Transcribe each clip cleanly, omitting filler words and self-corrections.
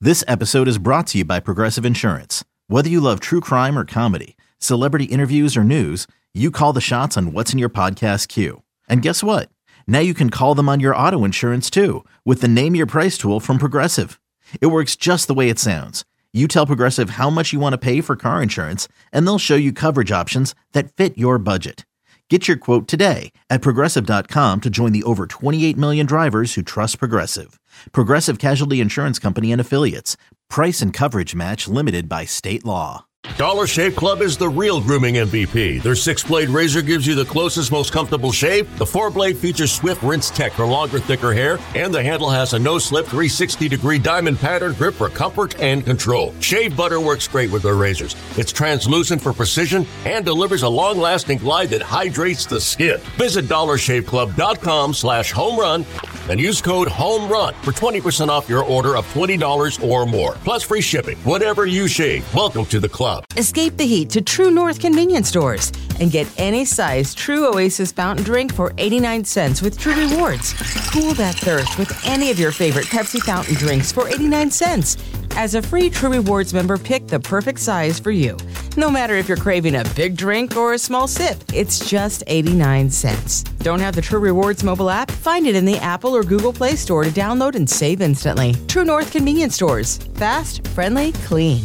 This episode is brought to you by Progressive Insurance. Whether you love true crime or comedy, celebrity interviews or news, you call the shots on what's in your podcast queue. And guess what? Now you can call them on your auto insurance too with the Name Your Price tool from Progressive. It works just the way it sounds. You tell Progressive how much you want to pay for car insurance, and they'll show you coverage options that fit your budget. Get your quote today at Progressive.com to join the over 28 million drivers who trust Progressive. Progressive Casualty Insurance Company and Affiliates. Price and coverage match limited by state law. Dollar Shave Club is the real grooming MVP. Their 6-blade razor gives you the closest, most comfortable shave. The 4-blade features swift rinse tech for longer, thicker hair. And the handle has a no-slip 360-degree diamond pattern grip for comfort and control. Shave butter works great with their razors. It's translucent for precision and delivers a long-lasting glide that hydrates the skin. Visit DollarShaveClub.com/homerun and use code HOMERUN for 20% off your order of $20 or more. Plus free shipping. Whatever you shave, welcome to the club. Escape the heat to True North convenience stores and get any size True Oasis fountain drink for 89 cents with True Rewards. Cool that thirst with any of your favorite Pepsi fountain drinks for 89 cents. As a free True Rewards member, pick the perfect size for you. No matter if you're craving a big drink or a small sip, it's just 89 cents. Don't have the True Rewards mobile app? Find it in the Apple or Google Play Store to download and save instantly. True North convenience stores. Fast, friendly, clean.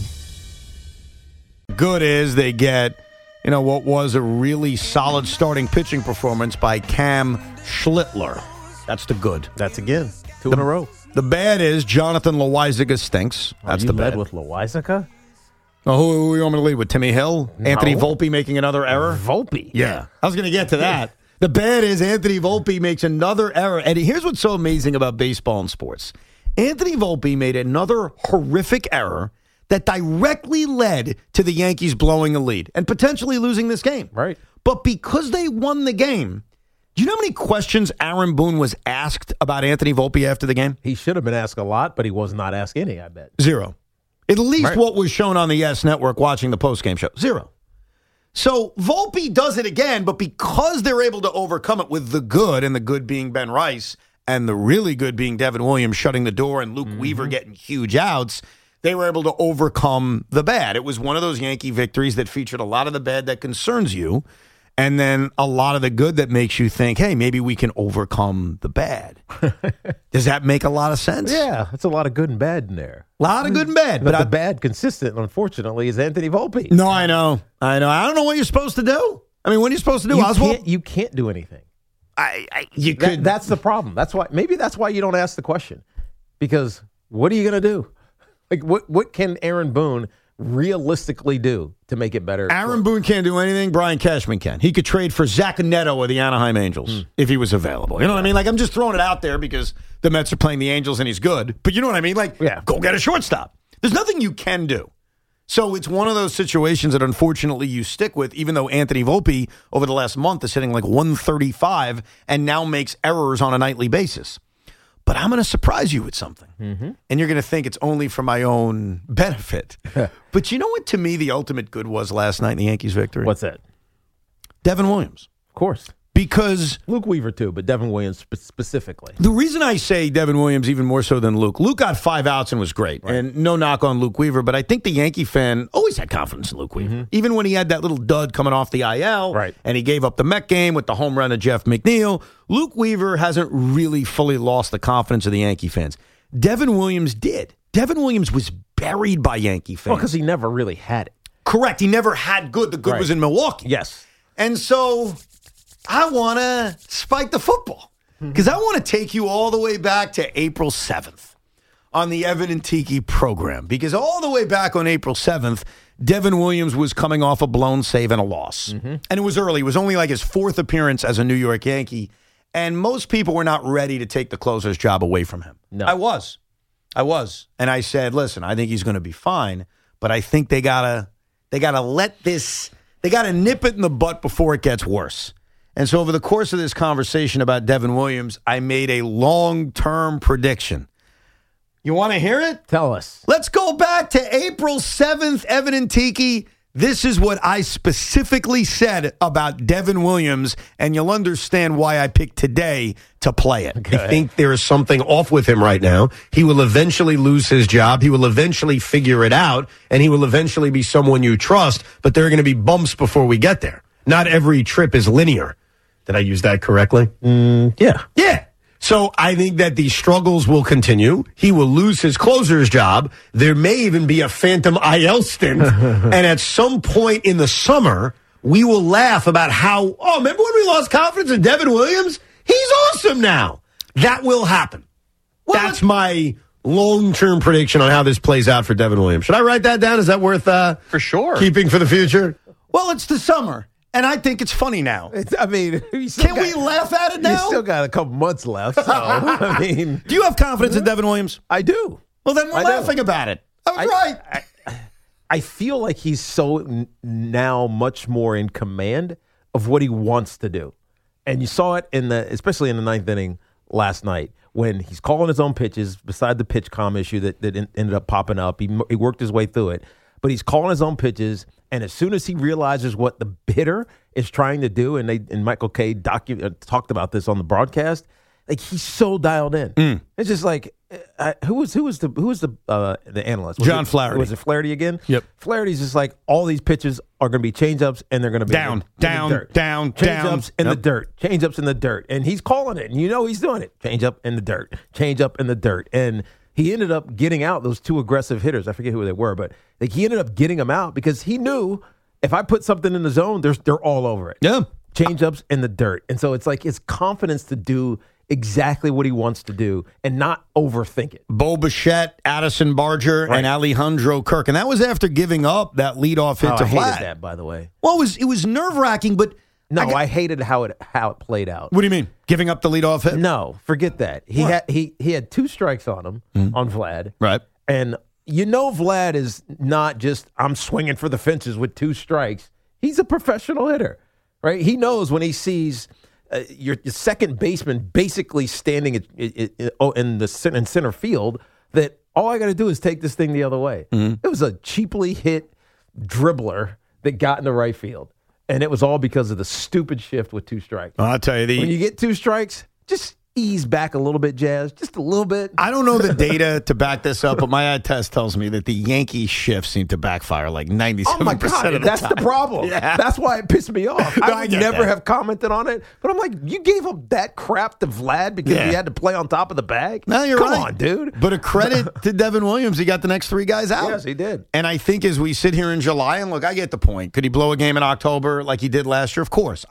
Good is they get, what was a really solid starting pitching performance by Cam Schlittler. That's the good. That's again 2 in a row. The bad is Jonathan Loaisiga stinks. That's the bad. You led with Loaisiga? Oh, who you want me to lead with? Timmy Hill? No. Anthony Volpe making another error? Volpe? Yeah. I was going to get to that. The bad is Anthony Volpe makes another error. And here's what's so amazing about baseball and sports. Anthony Volpe made another horrific error that directly led to the Yankees blowing a lead and potentially losing this game. Right. But because they won the game, do you know how many questions Aaron Boone was asked about Anthony Volpe after the game? He should have been asked a lot, but he was not asked any, I bet. 0. At least what was shown on the Yes Network watching the postgame show. 0. So Volpe does it again, but because they're able to overcome it with the good, and the good being Ben Rice, and the really good being Devin Williams shutting the door and Luke Weaver getting huge outs, they were able to overcome the bad. It was one of those Yankee victories that featured a lot of the bad that concerns you, and then a lot of the good that makes you think, hey, maybe we can overcome the bad. Does that make a lot of sense? Yeah, it's a lot of good and bad in there. A lot of good and bad. But the bad, consistent, unfortunately, is Anthony Volpe. No, I know. I don't know what you're supposed to do. I mean, what are you supposed to do, Oswald? You can't do anything. You could. That's the problem. That's why you don't ask the question. Because what are you going to do? Like, what can Aaron Boone realistically do to make it better? Aaron Boone can't do anything. Brian Cashman can. He could trade for Zach Neto or the Anaheim Angels if he was available. You know what I mean? Like, I'm just throwing it out there because the Mets are playing the Angels and he's good. But you know what I mean? Like, go get a shortstop. There's nothing you can do. So it's one of those situations that unfortunately you stick with, even though Anthony Volpe over the last month is hitting like 135 and now makes errors on a nightly basis. But I'm going to surprise you with something. And you're going to think it's only for my own benefit. But you know what, to me, the ultimate good was last night in the Yankees' victory? What's that? Devin Williams. Of course. Because Luke Weaver, too, but Devin Williams specifically. The reason I say Devin Williams even more so than Luke got 5 outs and was great. Right. And no knock on Luke Weaver, but I think the Yankee fan always had confidence in Luke Weaver. Even when he had that little dud coming off the IL, and he gave up the Met game with the home run to Jeff McNeil, Luke Weaver hasn't really fully lost the confidence of the Yankee fans. Devin Williams did. Devin Williams was buried by Yankee fans. Well, because he never really had it. Correct. He never had good. The good was in Milwaukee. Yes. And so I want to spike the football because I want to take you all the way back to April 7th on the Evan and Tiki program, because all the way back on April 7th, Devin Williams was coming off a blown save and a loss. And it was early. It was only like his 4th appearance as a New York Yankee, and most people were not ready to take the closer's job away from him. No. I was. And I said, listen, I think he's going to be fine, but I think they gotta let this, they got to nip it in the butt before it gets worse. And so over the course of this conversation about Devin Williams, I made a long-term prediction. You want to hear it? Tell us. Let's go back to April 7th, Evan and Tiki. This is what I specifically said about Devin Williams, and you'll understand why I picked today to play it. I think there is something off with him right now. He will eventually lose his job. He will eventually figure it out, and he will eventually be someone you trust, but there are going to be bumps before we get there. Not every trip is linear. Did I use that correctly? Yeah. Yeah. So I think that the struggles will continue. He will lose his closer's job. There may even be a phantom IL stint. And at some point in the summer, we will laugh about how, remember when we lost confidence in Devin Williams? He's awesome now. That will happen. That's my long-term prediction on how this plays out for Devin Williams. Should I write that down? Is that worth for sure keeping for the future? Well, it's the summer, and I think it's funny now. We laugh at it now? You still got a couple months left. So, I mean, do you have confidence in Devin Williams? I do. Well, then we're laughing about it. I was right. I feel like he's so now much more in command of what he wants to do. And you saw it especially in the ninth inning last night when he's calling his own pitches beside the pitch comm issue that ended up popping up. He worked his way through it. But he's calling his own pitches, and as soon as he realizes what the hitter is trying to do, and Michael Kay talked about this on the broadcast, like he's so dialed in. It's just like who was the analyst? John Flaherty. Was it Flaherty again? Yep. Flaherty's just like all these pitches are going to be changeups, and they're going to be down, changeups in the dirt, changeups in the dirt, and he's calling it, and you know he's doing it. Changeup in the dirt, changeup in the dirt, and he ended up getting out those two aggressive hitters. I forget who they were, but like he ended up getting them out because he knew if I put something in the zone, they're all over it. Yeah. Change-ups in the dirt. And so it's like his confidence to do exactly what he wants to do and not overthink it. Bo Bichette, Addison Barger, and Alejandro Kirk. And that was after giving up that leadoff hit to Vlad. I hated that, by the way. Well, it was nerve-wracking, but... No, I hated how it played out. What do you mean? Giving up the leadoff hit? No, forget that. He had two strikes on him, on Vlad. Right. And you know Vlad is not just, I'm swinging for the fences with two strikes. He's a professional hitter, right? He knows when he sees your second baseman basically standing in center field that all I got to do is take this thing the other way. It was a cheaply hit dribbler that got into right field. And it was all because of the stupid shift with two strikes. I'll tell you, when you get two strikes, just ease back a little bit, Jazz. Just a little bit. I don't know the data to back this up, but my eye test tells me that the Yankees shifts seem to backfire like 97% oh my God, of the that's time. the problem. Yeah. That's why it pissed me off. I would never have commented on it. But I'm like, you gave up that crap to Vlad because he had to play on top of the bag? No, you're right. Come on, dude. But a credit to Devin Williams. He got the next three guys out. Yes, he did. And I think as we sit here in July, and look, I get the point. Could he blow a game in October like he did last year? Of course.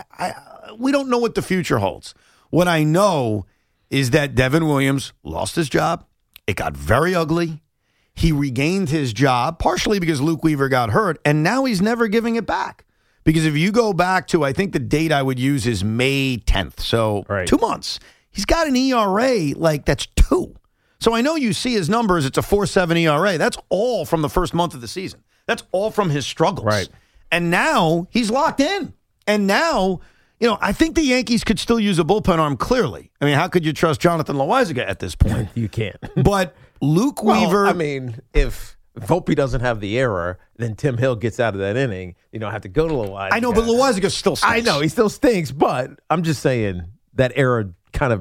We don't know what the future holds. What I know is that Devin Williams lost his job. It got very ugly. He regained his job, partially because Luke Weaver got hurt, and now he's never giving it back. Because if you go back to, I think the date I would use is May 10th, so 2 months. He's got an ERA that's 2. So I know you see his numbers, it's a 4.7 ERA. That's all from the first month of the season. That's all from his struggles. Right. And now he's locked in. And now... I think the Yankees could still use a bullpen arm, clearly. I mean, how could you trust Jonathan Loáisiga at this point? You can't. But Luke Weaver... I mean, if Volpe doesn't have the error, then Tim Hill gets out of that inning. You don't have to go to Loáisiga. I know, but Loáisiga still stinks. I know, he still stinks, but I'm just saying that error kind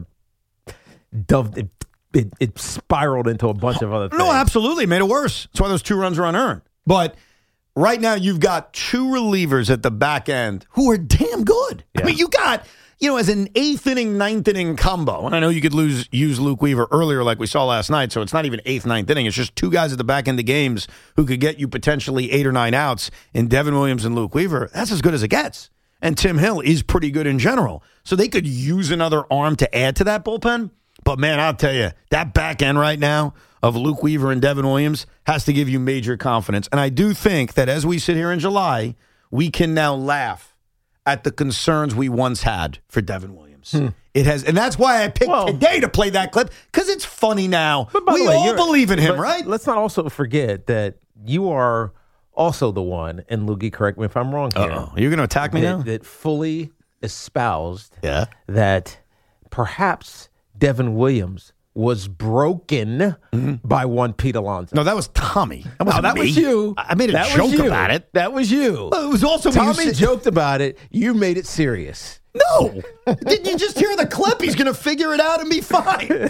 of it spiraled into a bunch of other things. No, absolutely. It made it worse. That's why those 2 runs are unearned. But... right now, you've got 2 relievers at the back end who are damn good. Yeah. I mean, you got, as an 8th inning, 9th inning combo, and I know you could use Luke Weaver earlier like we saw last night, so it's not even 8th, 9th inning. It's just 2 guys at the back end of games who could get you potentially 8 or 9 outs in Devin Williams and Luke Weaver. That's as good as it gets. And Tim Hill is pretty good in general. So they could use another arm to add to that bullpen. But, man, I'll tell you, that back end right now of Luke Weaver and Devin Williams has to give you major confidence. And I do think that as we sit here in July, we can now laugh at the concerns we once had for Devin Williams. It has, and that's why I picked today to play that clip, because it's funny now. We all believe in him, right? Let's not also forget that you are also the one, and Loogie, correct me if I'm wrong here. You're going to attack me now? That fully espoused Yeah. that perhaps Devin Williams was broken by one Pete Alonso. No, that was Tommy. That was you. I made a joke about it. That was you. Well, it was also Tommy joked about it. You made it serious. No. Didn't you just hear the clip? He's going to figure it out and be fine.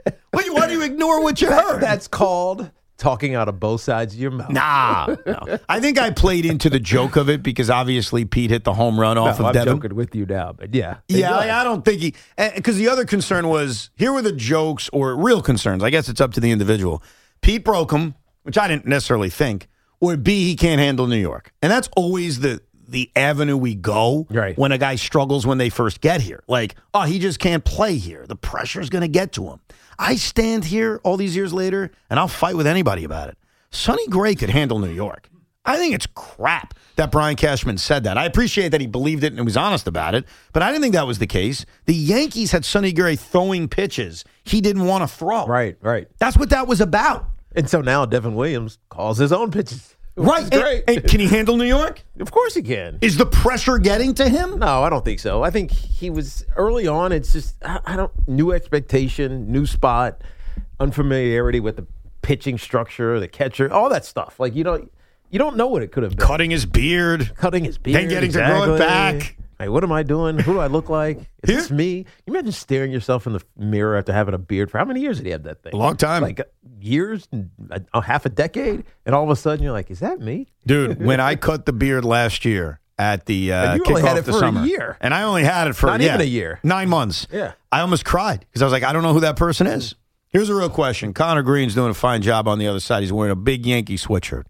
Why do you ignore what you heard? That's called talking out of both sides of your mouth. No. I think I played into the joke of it because obviously Pete hit the home run off of Devin. I'm joking with you now, but yeah. Yeah, I don't think he – because the other concern was here were the jokes or real concerns. I guess it's up to the individual. Pete broke him, which I didn't necessarily think, or B, he can't handle New York. And that's always the avenue we go when a guy struggles when they first get here. Like, oh, he just can't play here. The pressure's going to get to him. I stand here all these years later, and I'll fight with anybody about it. Sonny Gray could handle New York. I think it's crap that Brian Cashman said that. I appreciate that he believed it and was honest about it, but I didn't think that was the case. The Yankees had Sonny Gray throwing pitches he didn't want to throw. Right. That's what that was about. And so now Devin Williams calls his own pitches. Right. Great. And can he handle New York? Of course he can. Is the pressure getting to him? No, I don't think so. I think he was early on. It's just new expectation, new spot, unfamiliarity with the pitching structure, the catcher, all that stuff. Like you don't know what it could have been. Cutting his beard, then getting to grow it back. Like, what am I doing? Who do I look like? Is this me? You imagine staring yourself in the mirror after having a beard for how many years did he have that thing? A long time. Like years, half a decade, and all of a sudden you're like, is that me? Dude, when I cut the beard last year at the you kickoff only had it the for summer, a year. And I only had it for not even a year. 9 months. Yeah. I almost cried because I was like, I don't know who that person is. Here's a real question. Connor Green's doing a fine job on the other side. He's wearing a big Yankee sweatshirt.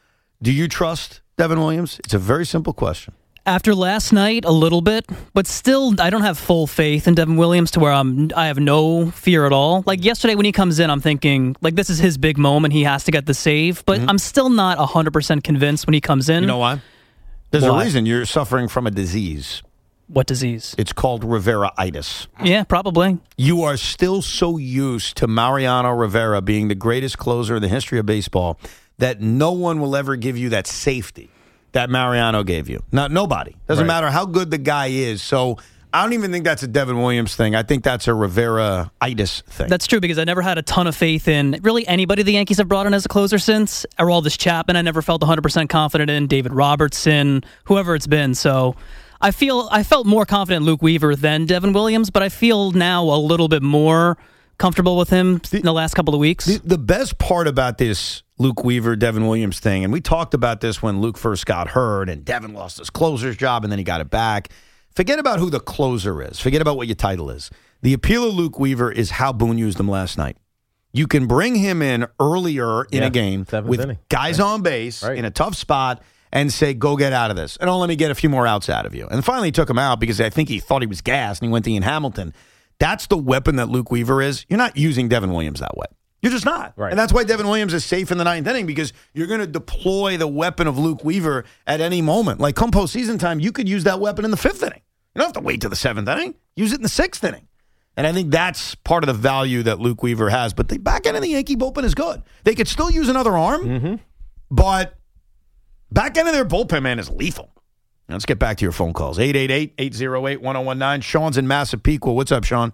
Do you trust Devin Williams? It's a very simple question. After last night, a little bit, but still, I don't have full faith in Devin Williams to where I have no fear at all. Like yesterday when he comes in, I'm thinking, like, this is his big moment. He has to get the save, but I'm still not 100% convinced when he comes in. You know why? There's a reason. You're suffering from a disease. What disease? It's called Rivera-itis. Yeah, probably. You are still so used to Mariano Rivera being the greatest closer in the history of baseball that no one will ever give you that safety that Mariano gave you. Nobody. Doesn't matter how good the guy is. So I don't even think that's a Devin Williams thing. I think that's a Rivera-itis thing. That's true because I never had a ton of faith in really anybody the Yankees have brought in as a closer since. Aroldis Chapman, I never felt 100% confident in. David Robertson, whoever it's been. So I felt more confident in Luke Weaver than Devin Williams, but I feel now a little bit more comfortable with him in the last couple of weeks. The best part about this Luke Weaver, Devin Williams thing, and we talked about this when Luke first got hurt and Devin lost his closer's job and then he got it back. Forget about who the closer is. Forget about what your title is. The appeal of Luke Weaver is how Boone used him last night. You can bring him in earlier in a game with guys on base in a tough spot and say, go get out of this. And let me get a few more outs out of you. And finally he took him out because I think he thought he was gassed and he went to Ian Hamilton. That's the weapon that Luke Weaver is. You're not using Devin Williams that way. You're just not. Right. And that's why Devin Williams is safe in the ninth inning because you're going to deploy the weapon of Luke Weaver at any moment. Like come postseason time, you could use that weapon in the fifth inning. You don't have to wait to the seventh inning. Use it in the sixth inning. And I think that's part of the value that Luke Weaver has. But the back end of the Yankee bullpen is good. They could still use another arm, but back end of their bullpen, man, is lethal. Let's get back to your phone calls. 888-808-1019. Sean's in Massapequa. What's up, Sean?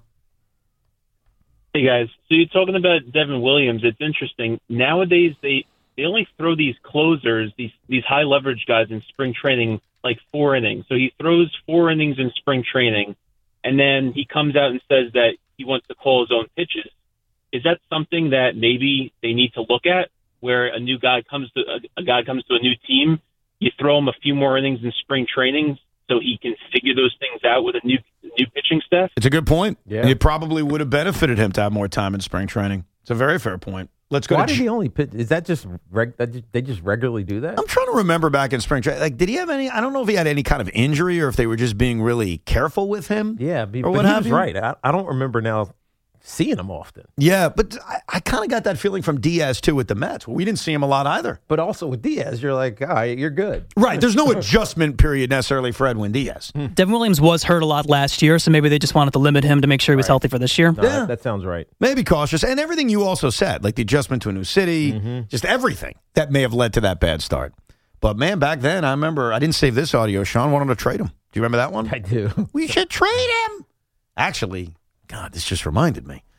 Hey, guys. So you're talking about Devin Williams. It's interesting. Nowadays, they only throw these closers, these high-leverage guys in spring training, like 4 innings. So he throws 4 innings in spring training, and then he comes out and says that he wants to call his own pitches. Is that something that maybe they need to look at, where a guy comes to a new team, you throw him a few more innings in spring training so he can figure those things out with a new pitching staff? It's a good point. Yeah. It probably would have benefited him to have more time in spring training. It's a very fair point. Let's go. Why did he only pitch? Is that just they just regularly do that? I'm trying to remember back in spring training. Like, did he have any? I don't know if he had any kind of injury or if they were just being really careful with him. Yeah, or but what he have was you. right. I don't remember now seeing him often. Yeah, but I kind of got that feeling from Diaz too with the Mets. We didn't see him a lot either. But also with Diaz, you're like, all right, you're good. Right. There's no adjustment period necessarily for Edwin Diaz. Devin Williams was hurt a lot last year, so maybe they just wanted to limit him to make sure he was healthy for this year. No, Yeah. that sounds right. Maybe cautious. And everything you also said, like the adjustment to a new city, just everything that may have led to that bad start. But, man, back then, I remember, I didn't save this audio. Sean wanted to trade him. Do you remember that one? I do. We should trade him. Actually, God, this just reminded me.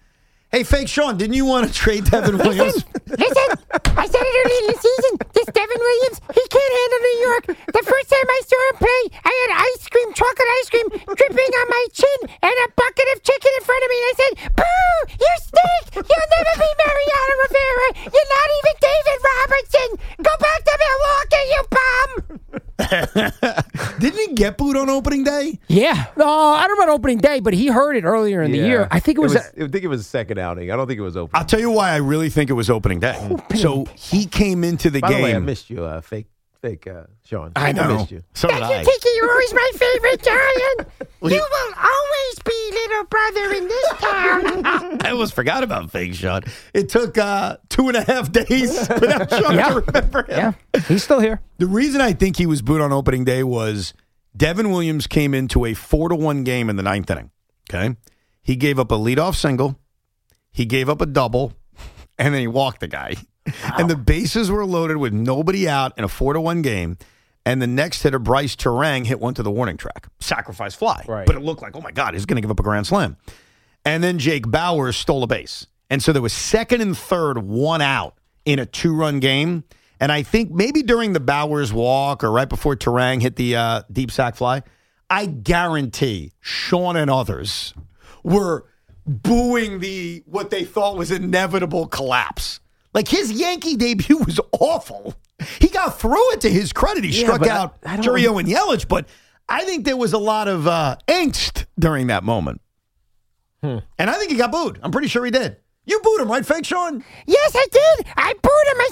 Hey, Fake Sean, didn't you want to trade Devin Williams? Listen, I said it early in the season. This Devin Williams, he can't handle New York. The first time I saw him play, I had chocolate ice cream, dripping on my chin and a bucket of chicken in front of me. And I said, boo, you stink. You'll never be Mariano Rivera. You're not even David Robertson. Go back to Milwaukee, you bum. Didn't he get booed on opening day? Yeah. No, I don't know about opening day, but he heard it earlier in the year. I think it was. I think it was second outing. I don't think it was opening. I'll tell you why I really think it was opening day. So he came into the By game. the way, I missed you, fake Sean. I know. I missed you. So did I. Tiki, you're always my favorite giant. You will always be little brother in this town. I almost forgot about Fake Sean. It took 2.5 days without Sean to remember him. Yeah, he's still here. The reason I think he was booed on opening day was Devin Williams came into a 4-1 game in the ninth inning. Okay, he gave up a leadoff single, he gave up a double, and then he walked the guy. Wow. And the bases were loaded with nobody out in a 4-1 game. And the next hitter, Bryce Terang, hit one to the warning track. Sacrifice fly. Right. But it looked like, oh, my God, he's going to give up a grand slam. And then Jake Bauers stole a base. And so there was second and third, one out in a 2-run game. And I think maybe during the Bauers walk or right before Terang hit the deep sac fly, I guarantee Sean and others were booing what they thought was inevitable collapse. Like, his Yankee debut was awful. He got through it, to his credit. He struck out Chourio and Yelich, but I think there was a lot of angst during that moment. And I think he got booed. I'm pretty sure he did. You booed him, right, Fake Sean? Yes, I did. I booed him.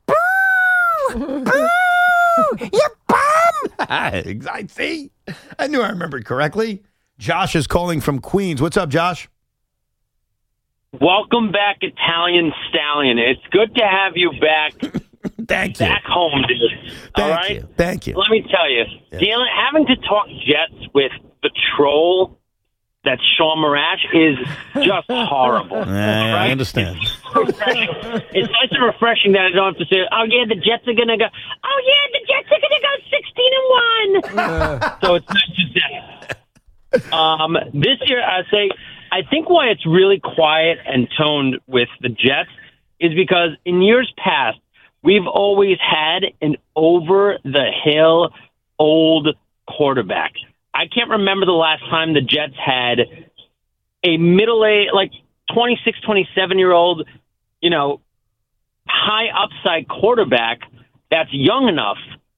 I said, boo! Boo! You bum! I see. I knew I remembered correctly. Josh is calling from Queens. What's up, Josh? Welcome back, Italian Stallion. It's good to have you back. Thank you. Back home, dude. All right? Thank you. Let me tell you, having to talk Jets with the troll that's Sean Marash is just horrible. I understand. It's nice and refreshing that I don't have to say, oh, yeah, the Jets are going to go, oh, yeah, the Jets are going to go 16-1. So it's nice to say. This year, I think why it's really quiet and toned with the Jets is because in years past, we've always had an over-the-hill old quarterback. I can't remember the last time the Jets had a middle-aged, like 26, 27-year-old, high upside quarterback that's young enough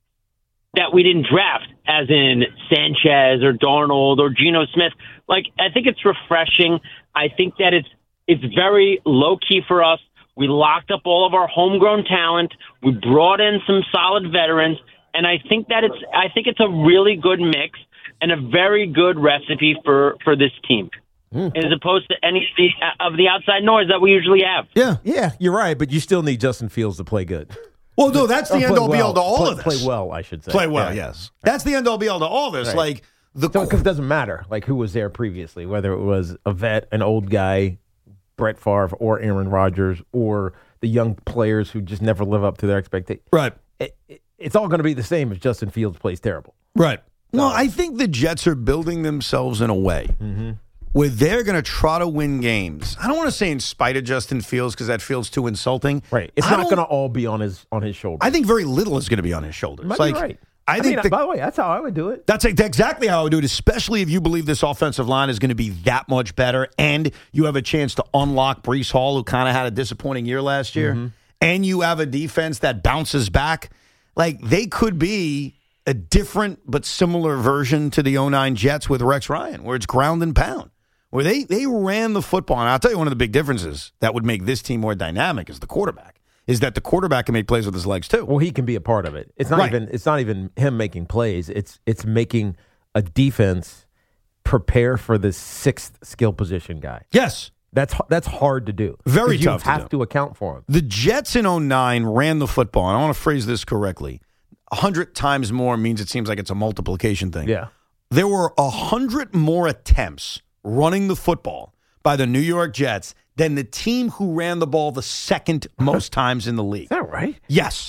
that we didn't draft, as in Sanchez or Darnold or Geno Smith. Like, I think it's refreshing. I think that it's very low-key for us. We locked up all of our homegrown talent. We brought in some solid veterans, and I think it's a really good mix and a very good recipe for this team, as opposed to any of the outside noise that we usually have. Yeah, you're right, but you still need Justin Fields to play good. Well, no, that's the end-all, be-all to all of this. Play well, I should say. Play well, yes. That's the end-all, be-all to all this. Right. Because it doesn't matter, who was there previously, whether it was a vet, an old guy, Brett Favre, or Aaron Rodgers, or the young players who just never live up to their expectations. Right. It's all going to be the same if Justin Fields plays terrible. Right. No, I think the Jets are building themselves in a way where they're going to try to win games. I don't want to say in spite of Justin Fields because that feels too insulting. Right. It's not going to all be on his shoulders. I think very little is going to be on his shoulders. Might be right. I think by the way, that's how I would do it. That's exactly how I would do it, especially if you believe this offensive line is going to be that much better and you have a chance to unlock Breece Hall, who kind of had a disappointing year last year, and you have a defense that bounces back. Like, they could be a different but similar version to the 2009 Jets with Rex Ryan, where it's ground and pound, where they ran the football. And I'll tell you one of the big differences that would make this team more dynamic is the quarterback. Is that the quarterback can make plays with his legs too? Well, he can be a part of it. It's not even him making plays. It's making a defense prepare for the sixth skill position guy. Yes. That's hard to do. Very tough to do. You have to account for him. The Jets in 2009 ran the football, and I want to phrase this correctly. 100 times more means it seems like it's a multiplication thing. Yeah. There were 100 more attempts running the football by the New York Jets than the team who ran the ball the second most times in the league. Is that right? Yes.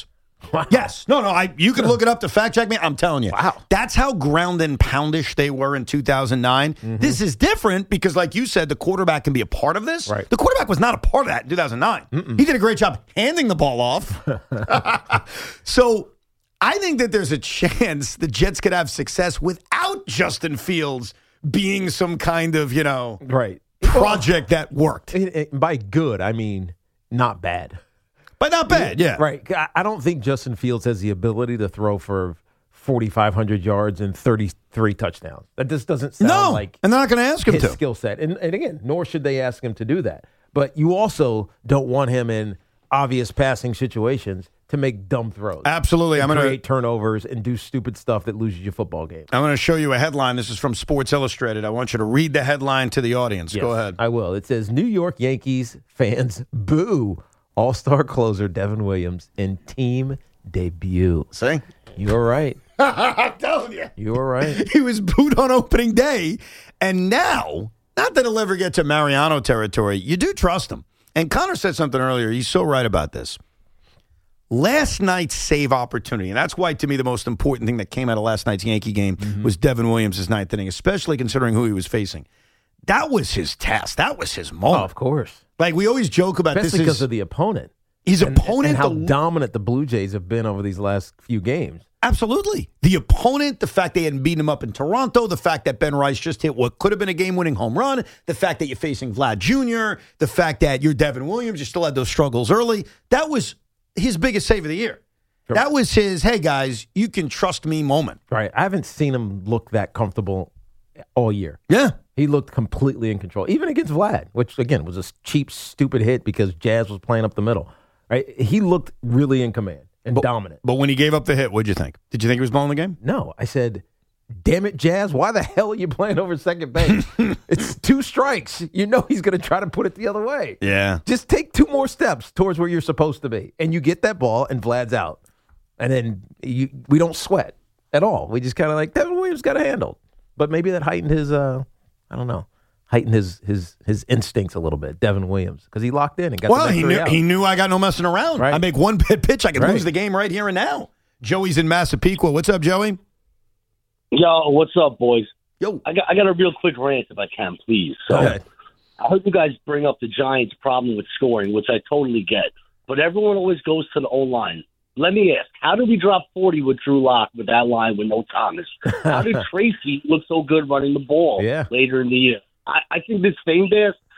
Yes. No. You could look it up to fact check me. I'm telling you. Wow. That's how ground and poundish they were in 2009. Mm-hmm. This is different because, like you said, the quarterback can be a part of this. Right. The quarterback was not a part of that in 2009. He did a great job handing the ball off. So I think that there's a chance the Jets could have success without Justin Fields being some kind of, Right. project that worked. And by good, I mean not bad. But not bad, yeah. Right. I don't think Justin Fields has the ability to throw for 4,500 yards and 33 touchdowns. That just doesn't sound like and they're not going to ask him his to. skill set. And again, nor should they ask him to do that. But you also don't want him in obvious passing situations to make dumb throws. Absolutely. I'm going to create turnovers and do stupid stuff that loses you football games. I'm going to show you a headline. This is from Sports Illustrated. I want you to read the headline to the audience. Yes, Go ahead. I will. It says, New York Yankees fans boo All-Star closer Devin Williams in team debut. See? You're right. I'm telling you. You were right. He was booed on opening day. And now, not that he'll ever get to Mariano territory, you do trust him. And Connor said something earlier. He's so right about this. Last night's save opportunity, and that's why, to me, the most important thing that came out of last night's Yankee game was Devin Williams' ninth inning, especially considering who he was facing. That was his task. That was his moment. Oh, of course. Like, we always joke about Especially this because of the opponent. His opponent. And how dominant the Blue Jays have been over these last few games. Absolutely. The opponent, the fact they hadn't beaten him up in Toronto, the fact that Ben Rice just hit what could have been a game-winning home run, the fact that you're facing Vlad Jr., the fact that you're Devin Williams, you still had those struggles early. That was his biggest save of the year. Sure. That was his, hey, guys, you can trust me moment. Right. I haven't seen him look that comfortable all year. Yeah. He looked completely in control, even against Vlad, which, again, was a cheap, stupid hit because Jazz was playing up the middle. Right? He looked really in command and dominant. But when he gave up the hit, what'd you think? Did you think he was blowing the game? No. I said, damn it, Jazz, why the hell are you playing over second base? It's 2 strikes. You know he's going to try to put it the other way. Yeah. Just take 2 more steps towards where you're supposed to be. And you get that ball, and Vlad's out. And then we don't sweat at all. We just kind of like, Devin Williams got it handled. But maybe that heightened his, heightened his instincts a little bit, Devin Williams, because he locked in and got the next 3 out. He knew I got no messing around. Right. I make one bad pitch, I can lose the game right here and now. Joey's in Massapequa. What's up, Joey? Yo, what's up, boys? Yo, I got a real quick rant if I can, please. So, okay. I heard you guys bring up the Giants' problem with scoring, which I totally get. But everyone always goes to the O-line. Let me ask, how did we drop 40 with Drew Lock with that line with no Thomas? How did Tracy look so good running the ball later in the year? I think this fan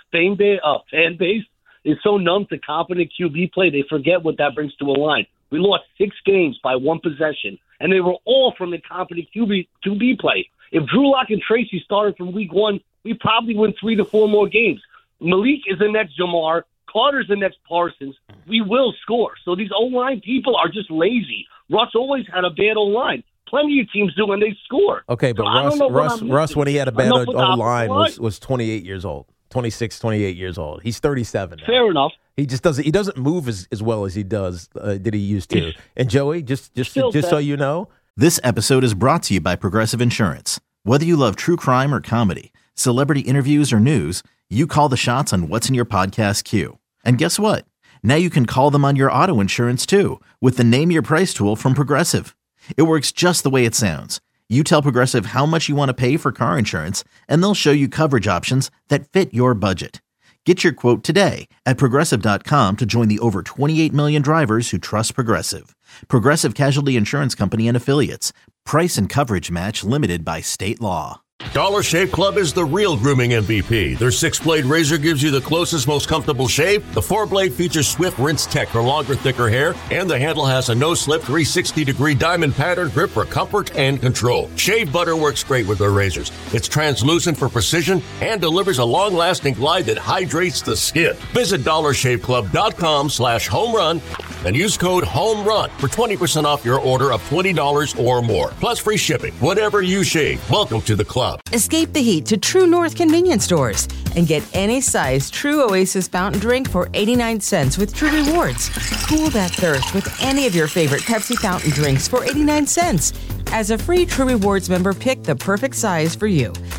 base is so numb to competent QB play, they forget what that brings to a line. We lost 6 games by 1 possession, and they were all from incompetent QB play. If Drew Lock and Tracy started from week 1, we probably win 3 to 4 more games. Malik is the next Jamar. Carter's the next Parsons. We will score. So these O-line people are just lazy. Russ always had a bad O-line. Plenty of teams do when they score. Okay, but Russ, when he had a bad O-line, was 28 years old. 26, 28 years old. He's 37 now. Fair enough. He just doesn't. He doesn't move as well as he did he used to. And Joey, just so you know, this episode is brought to you by Progressive Insurance. Whether you love true crime or comedy, celebrity interviews or news, you call the shots on what's in your podcast queue. And guess what? Now you can call them on your auto insurance too with the Name Your Price tool from Progressive. It works just the way it sounds. You tell Progressive how much you want to pay for car insurance, and they'll show you coverage options that fit your budget. Get your quote today at Progressive.com to join the over 28 million drivers who trust Progressive. Progressive Casualty Insurance Company and Affiliates. Price and coverage match limited by state law. Dollar Shave Club is the real grooming MVP. Their 6-blade razor gives you the closest, most comfortable shave. The 4-blade features Swift Rinse Tech for longer, thicker hair, and the handle has a no-slip 360-degree diamond pattern grip for comfort and control. Shave butter works great with their razors. It's translucent for precision and delivers a long-lasting glide that hydrates the skin. Visit DollarShaveClub.com/homerun and use code HOMERUN for 20% off your order of $20 or more. Plus free shipping. Whatever you shave, welcome to the club. Escape the heat to True North convenience stores and get any size True Oasis fountain drink for 89 cents with True Rewards. Cool that thirst with any of your favorite Pepsi fountain drinks for 89 cents. As a free True Rewards member, pick the perfect size for you.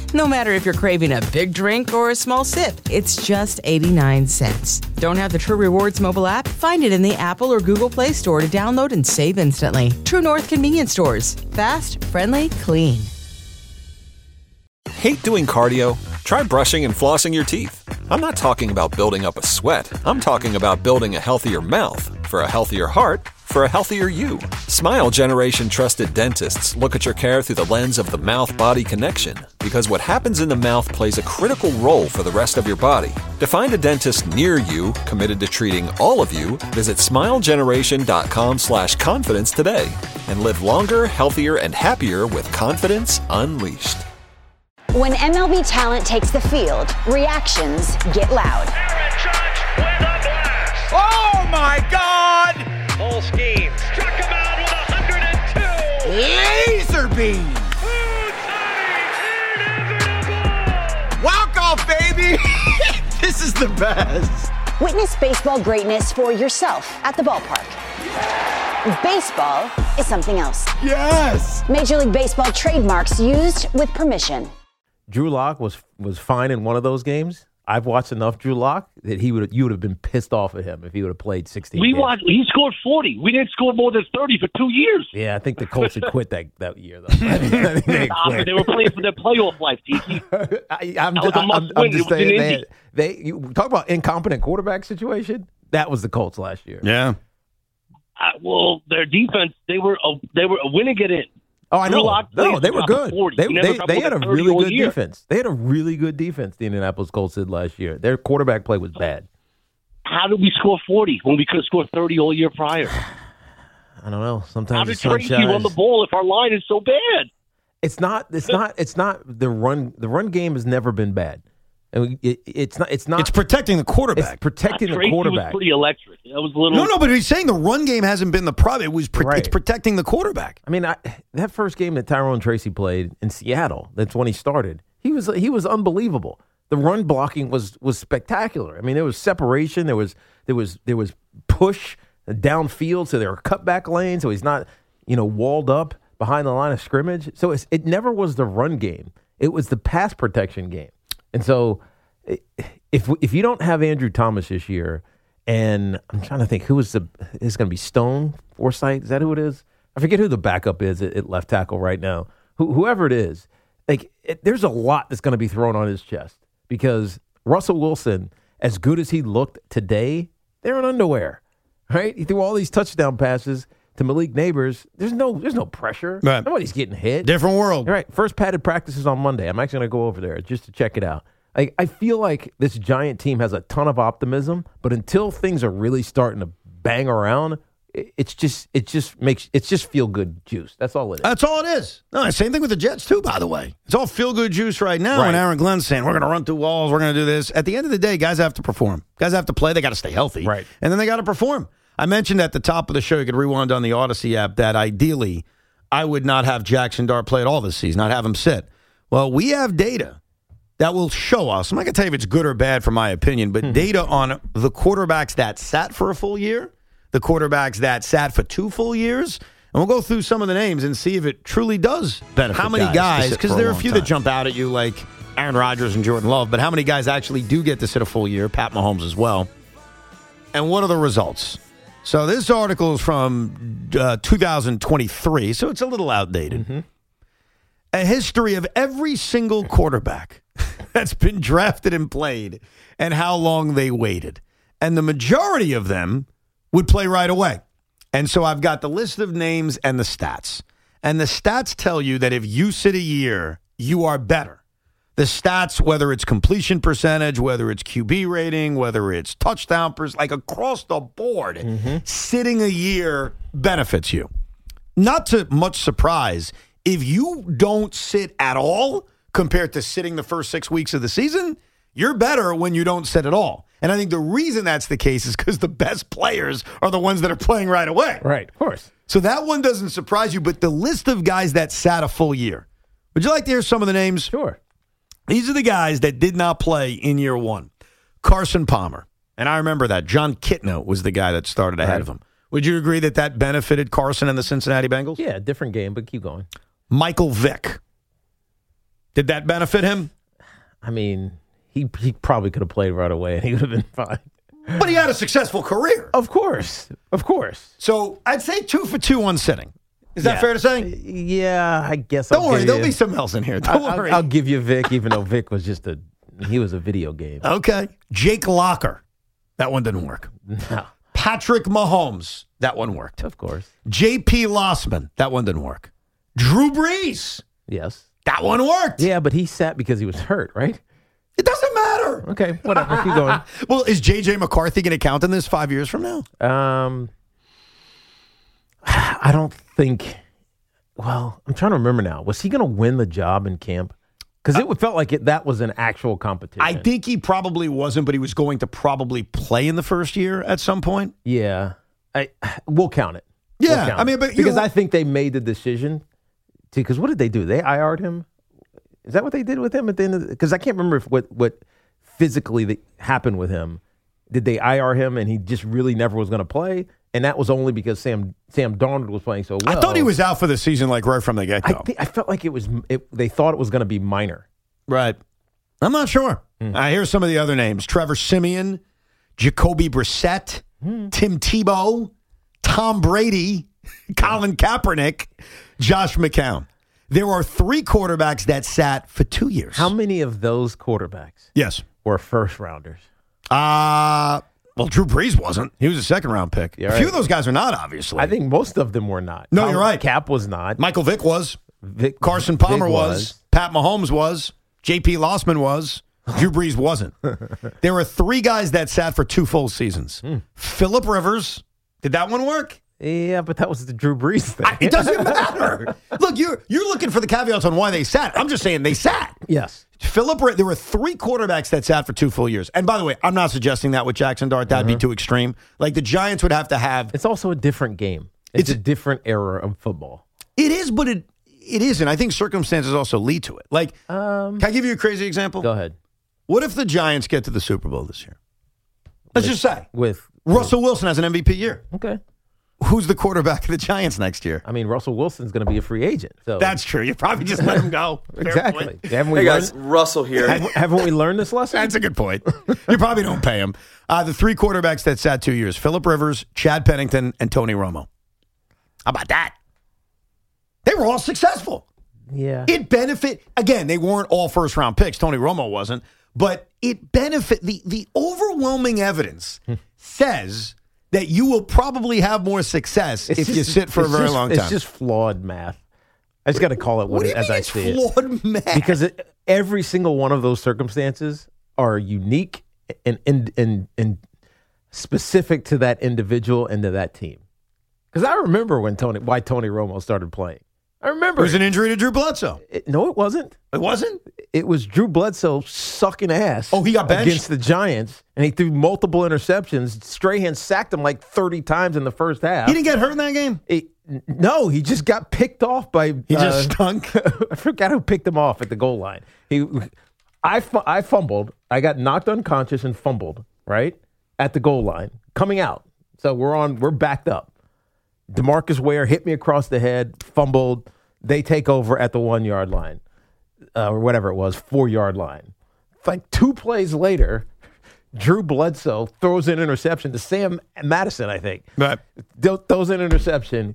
No matter if you're craving a big drink or a small sip, it's just 89 cents. Don't have the True Rewards mobile app? Find it in the Apple or Google Play Store to download and save instantly. True North Convenience Stores. Fast, friendly, clean. Hate doing cardio? Try brushing and flossing your teeth. I'm not talking about building up a sweat. I'm talking about building a healthier mouth for a healthier heart for a healthier you. Smile Generation trusted dentists look at your care through the lens of the mouth-body connection, because what happens in the mouth plays a critical role for the rest of your body. To find a dentist near you committed to treating all of you, visit smilegeneration.com/confidence today and live longer, healthier, and happier with confidence unleashed. When MLB talent takes the field, reactions get loud. Aaron Judge with a blast. Oh, my God! Full scheme. Struck him out with 102. Laser beam! Walk off, baby! This is the best. Witness baseball greatness for yourself at the ballpark. Baseball is something else. Yes! Major League Baseball trademarks used with permission. Drew Lock was fine in one of those games. I've watched enough Drew Lock that you would have been pissed off at him if he would have played 16 games. He scored 40. We didn't score more than 30 for 2 years. Yeah, I think the Colts had quit that year, though. They were playing for their playoff life, Tiki. I'm just saying, you talk about incompetent quarterback situation. That was the Colts last year. Yeah. Well, their defense, they were a winning get in. Oh, I know. No, they were good. 40. They had a really good defense. They had a really good defense, the Indianapolis Colts did last year. Their quarterback play was bad. How did we score 40 when we could have scored 30 all year prior? I don't know. Sometimes how did Tracy run the ball if our line is so bad? It's not the run. The run game has never been bad. And it's not. It's protecting the quarterback. It's protecting the Tracy quarterback. was pretty electric. That was a little. No, but he's saying the run game hasn't been the problem. It's protecting the quarterback. I mean, that first game that Tyrone Tracy played in Seattle, that's when he started. He was unbelievable. The run blocking was spectacular. I mean, there was separation. There was push downfield, so there were cutback lanes. So he's not walled up behind the line of scrimmage. So it never was the run game. It was the pass protection game. And so if you don't have Andrew Thomas this year, and I'm trying to think it's going to be Stone Forsythe. Is that who it is? I forget who the backup is at left tackle right now. Whoever it is, there's a lot that's going to be thrown on his chest because Russell Wilson, as good as he looked today, they're in underwear, right? He threw all these touchdown passes to Malik Neighbors. There's no pressure. Right. Nobody's getting hit. Different world. All right. First padded practices on Monday. I'm actually going to go over there just to check it out. I feel like this Giant team has a ton of optimism, but until things are really starting to bang around, it's just feel good juice. That's all it is. That's all it is. No, same thing with the Jets too, by the way. It's all feel good juice right now. Right. And Aaron Glenn's saying we're going to run through walls, we're going to do this. At the end of the day, guys have to perform. Guys have to play. They got to stay healthy. Right. And then they got to perform. I mentioned at the top of the show, you could rewind on the Odyssey app, that ideally I would not have Jackson Dart play at all this season. I'd have him sit. Well, we have data that will show us. I'm not going to tell you if it's good or bad for my opinion, but data on the quarterbacks that sat for a full year, the quarterbacks that sat for 2 full years, and we'll go through some of the names and see if it truly does benefit how many guys, because there are a few that jump out at you like Aaron Rodgers and Jordan Love, but how many guys actually do get to sit a full year, Pat Mahomes as well, and what are the results? So this article is from 2023, so it's a little outdated. Mm-hmm. A history of every single quarterback that's been drafted and played and how long they waited. And the majority of them would play right away. And so I've got the list of names and the stats. And the stats tell you that if you sit a year, you are better. The stats, whether it's completion percentage, whether it's QB rating, whether it's touchdown like across the board, sitting a year benefits you. Not to much surprise, if you don't sit at all compared to sitting the first 6 weeks of the season, you're better when you don't sit at all. And I think the reason that's the case is because the best players are the ones that are playing right away. Right, of course. So that one doesn't surprise you, but the list of guys that sat a full year. Would you like to hear some of the names? Sure. These are the guys that did not play in year one. Carson Palmer. And I remember that. John Kitna was the guy that started ahead of him. Would you agree that that benefited Carson and the Cincinnati Bengals? Yeah, different game, but keep going. Michael Vick. Did that benefit him? I mean, he probably could have played right away and he would have been fine. But he had a successful career. Of course. So I'd say 2 for 2 on sitting. Is that fair to say? Yeah, I guess. Don't worry, there'll be some else in here. Don't worry. I'll give you Vic, even though Vic was he was a video game. Okay. Jake Locker. That one didn't work. No. Patrick Mahomes. That one worked. Of course. J.P. Lossman. That one didn't work. Drew Brees. Yes. That one worked. Yeah, but he sat because he was hurt, right? It doesn't matter. Okay, whatever. Keep going. Well, is J.J. McCarthy going to count in this 5 years from now? I don't think. Well, I'm trying to remember now. Was he going to win the job in camp? Because it felt like that was an actual competition. I think he probably wasn't, but he was going to probably play in the first year at some point. Yeah. We'll count it. Yeah. We'll count it. Because I think they made the decision. Because what did they do? They IR'd him? Is that what they did with him at the end of because I can't remember what physically happened with him. Did they IR him and he just really never was going to play? And that was only because Sam Darnold was playing so well. I thought he was out for the season, like right from the get-go. I felt like they thought it was going to be minor. Right. I'm not sure. Here's some of the other names. Trevor Siemian, Jacoby Brissett, Tim Tebow, Tom Brady, Colin Kaepernick, Josh McCown. There are 3 quarterbacks that sat for 2 years. How many of those quarterbacks were first-rounders? Well, Drew Brees wasn't. He was a second-round pick. A few of those guys are not, obviously. I think most of them were not. No, you're right. Cap was not. Michael Vick was. Carson Palmer was. Pat Mahomes was. J.P. Lossman was. Drew Brees wasn't. There were 3 guys that sat for 2 full seasons. Phillip Rivers. Did that one work? Yeah, but that was the Drew Brees thing. It doesn't matter. Look, you're looking for the caveats on why they sat. I'm just saying they sat. Yes. There were 3 quarterbacks that sat for 2 full years. And by the way, I'm not suggesting that with Jackson Dart. That'd be too extreme. Like the Giants would have to have. It's also a different game. It's a different era of football. It is, but it isn't. I think circumstances also lead to it. Like, can I give you a crazy example? Go ahead. What if the Giants get to the Super Bowl this year? Let's just say. With Russell Wilson has an MVP year. Okay. Who's the quarterback of the Giants next year? I mean, Russell Wilson's going to be a free agent. So that's true. You probably just let him go. Exactly. Hey guys, Russell here. Haven't we learned this lesson? That's a good point. You probably don't pay him. The 3 quarterbacks that sat 2 years: Phillip Rivers, Chad Pennington, and Tony Romo. How about that? They were all successful. Yeah. It benefit again. They weren't all first-round picks. Tony Romo wasn't, but it benefit. The overwhelming evidence says that you will probably have more success if you sit for a very long time. It's just flawed math. I just got to call it as I see it. Flawed math. Because every single one of those circumstances are unique and specific to that individual and to that team. Because I remember why Tony Romo started playing. I remember. It was an injury to Drew Bledsoe. No, it wasn't. It wasn't? It was Drew Bledsoe sucking ass. Oh, he got benched? Against the Giants, and he threw multiple interceptions. Strahan sacked him like 30 times in the first half. He didn't get hurt in that game? No, he just got picked off by... He just stunk? I forgot who picked him off at the goal line. I fumbled. I got knocked unconscious and fumbled, right? At the goal line, coming out. So we're backed up. DeMarcus Ware hit me across the head, fumbled. They take over at the 1 yard line, or whatever it was, 4 yard line. Like 2 plays later, Drew Bledsoe throws an interception to Sam Madison, I think. Right. Throws an interception,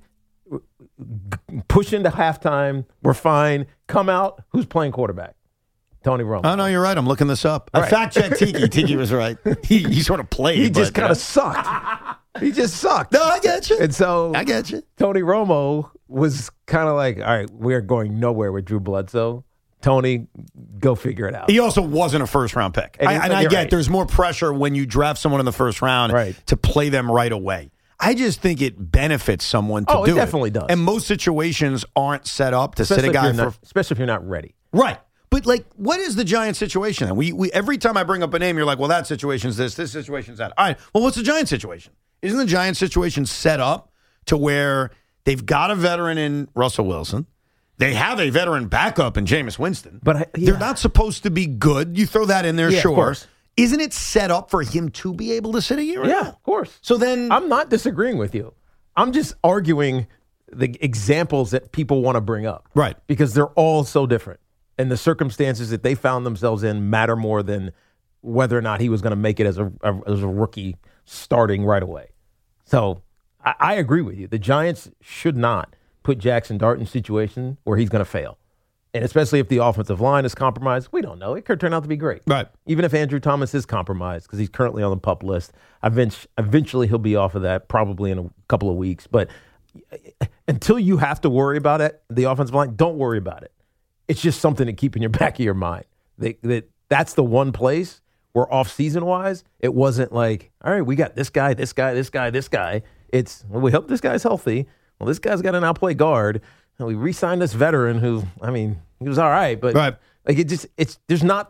push into halftime, we're fine. Come out, who's playing quarterback? Tony Romo. Oh, no, you're right. I'm looking this up. I fact-checked Tiki. Tiki was right. He sort of played. He just kind of sucked. He just sucked. No, I get you. And so I get you. Tony Romo was kind of like, all right, we're going nowhere with Drew Bledsoe. Tony, go figure it out. He also wasn't a first-round pick. And I get there's more pressure when you draft someone in the first round to play them right away. I just think it benefits someone to do it. Oh, it definitely does. And most situations aren't set up to sit a guy for... Especially if you're not ready. Right. But, like, what is the Giants situation then? We every time I bring up a name, you're like, well, that situation's this situation's that. All right, well, what's the Giants situation? Isn't the Giants situation set up to where they've got a veteran in Russell Wilson? They have a veteran backup in Jameis Winston. But they're not supposed to be good. You throw that in there, sure. Of course. Isn't it set up for him to be able to sit a year? Yeah, of course. So then... I'm not disagreeing with you. I'm just arguing the examples that people want to bring up. Right. Because they're all so different. And the circumstances that they found themselves in matter more than whether or not he was going to make it as a rookie starting right away. So I agree with you. The Giants should not put Jackson Dart in a situation where he's going to fail. And especially if the offensive line is compromised, we don't know. It could turn out to be great. Right. Even if Andrew Thomas is compromised, because he's currently on the PUP list, eventually he'll be off of that, probably in a couple of weeks. But until you have to worry about it, the offensive line, don't worry about it. It's just something to keep in your back of your mind. That's the one place where off-season-wise, it wasn't like, all right, we got this guy, this guy, this guy, this guy. It's, well, we hope this guy's healthy. Well, this guy's got an outplay guard. And we re-signed this veteran who, I mean, he was all right, but like there's not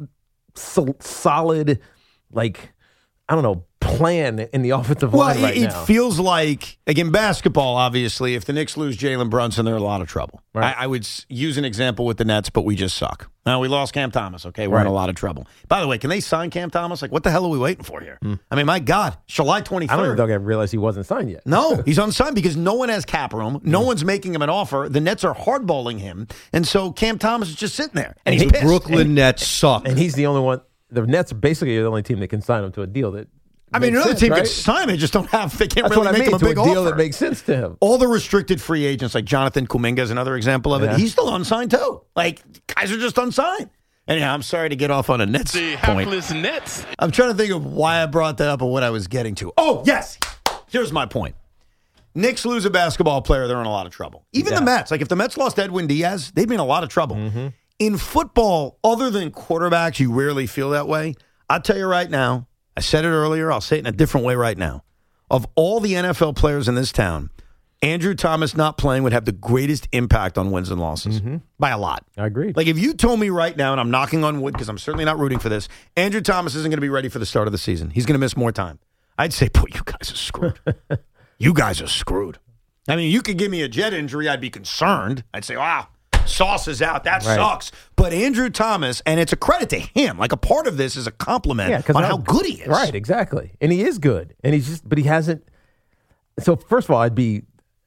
solid, like, I don't know, plan in the offensive line right now. It feels like, again, basketball, obviously, if the Knicks lose Jalen Brunson, they're in a lot of trouble. Right. I would use an example with the Nets, but we just suck. Now, we lost Cam Thomas, okay? We're in a lot of trouble. By the way, can they sign Cam Thomas? Like, what the hell are we waiting for here? I mean, my God, July 23rd. I don't even think I realized he wasn't signed yet. No, he's unsigned because no one has cap room. No one's making him an offer. The Nets are hardballing him. And so Cam Thomas is just sitting there. And he's pissed. Brooklyn Nets suck. And he's the only one. The Nets are basically the only team that can sign him to a deal that another team can sign him, just don't have. They can't really make him a big deal offer. that makes sense to him. All the restricted free agents, like Jonathan Kuminga is another example of it. He's still unsigned too. Like, guys are just unsigned. Anyhow, I'm sorry to get off on a Nets point. Hapless Nets. I'm trying to think of why I brought that up or what I was getting to. Oh, yes. Here's my point. Knicks lose a basketball player, they're in a lot of trouble. Even the Mets. Like, if the Mets lost Edwin Diaz, they'd be in a lot of trouble. In football, other than quarterbacks, you rarely feel that way. I'll tell you right now, I said it earlier, I'll say it in a different way right now. Of all the NFL players in this town, Andrew Thomas not playing would have the greatest impact on wins and losses by a lot. I agree. Like, if you told me right now, and I'm knocking on wood because I'm certainly not rooting for this, Andrew Thomas isn't going to be ready for the start of the season. He's going to miss more time. I'd say, boy, you guys are screwed. You guys are screwed. I mean, you could give me a jet injury, I'd be concerned. I'd say, wow, Sauce is out. That sucks. But Andrew Thomas, and it's a credit to him. Like, a part of this is a compliment on how good he is. Right, exactly. And he is good. And but he hasn't. So, first of all, I'd be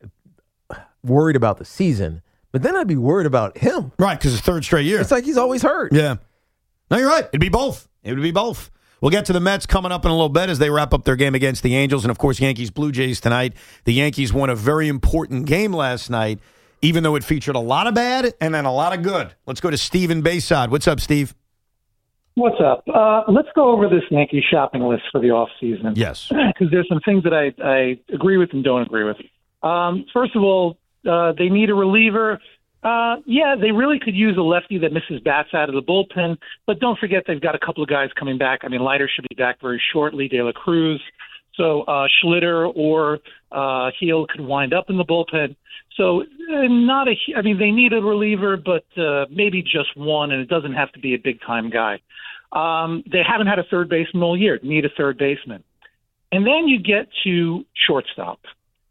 worried about the season, but then I'd be worried about him. Right, because it's third straight year. It's like he's always hurt. Yeah. No, you're right. It'd be both. It would be both. We'll get to the Mets coming up in a little bit as they wrap up their game against the Angels. And, of course, Yankees-Blue Jays tonight. The Yankees won a very important game last night, even though it featured a lot of bad and then a lot of good. Let's go to Steve in Bayside. What's up, Steve? What's up? Let's go over this Yankee shopping list for the offseason. Yes. Because there's some things that I agree with and don't agree with. First of all, they need a reliever. They really could use a lefty that misses bats out of the bullpen, but don't forget they've got a couple of guys coming back. I mean, Leiter should be back very shortly, De La Cruz. So Schlitter or Heel could wind up in the bullpen. So they need a reliever, but maybe just one, and it doesn't have to be a big-time guy. They haven't had a third baseman all year. Need a third baseman. And then you get to shortstop.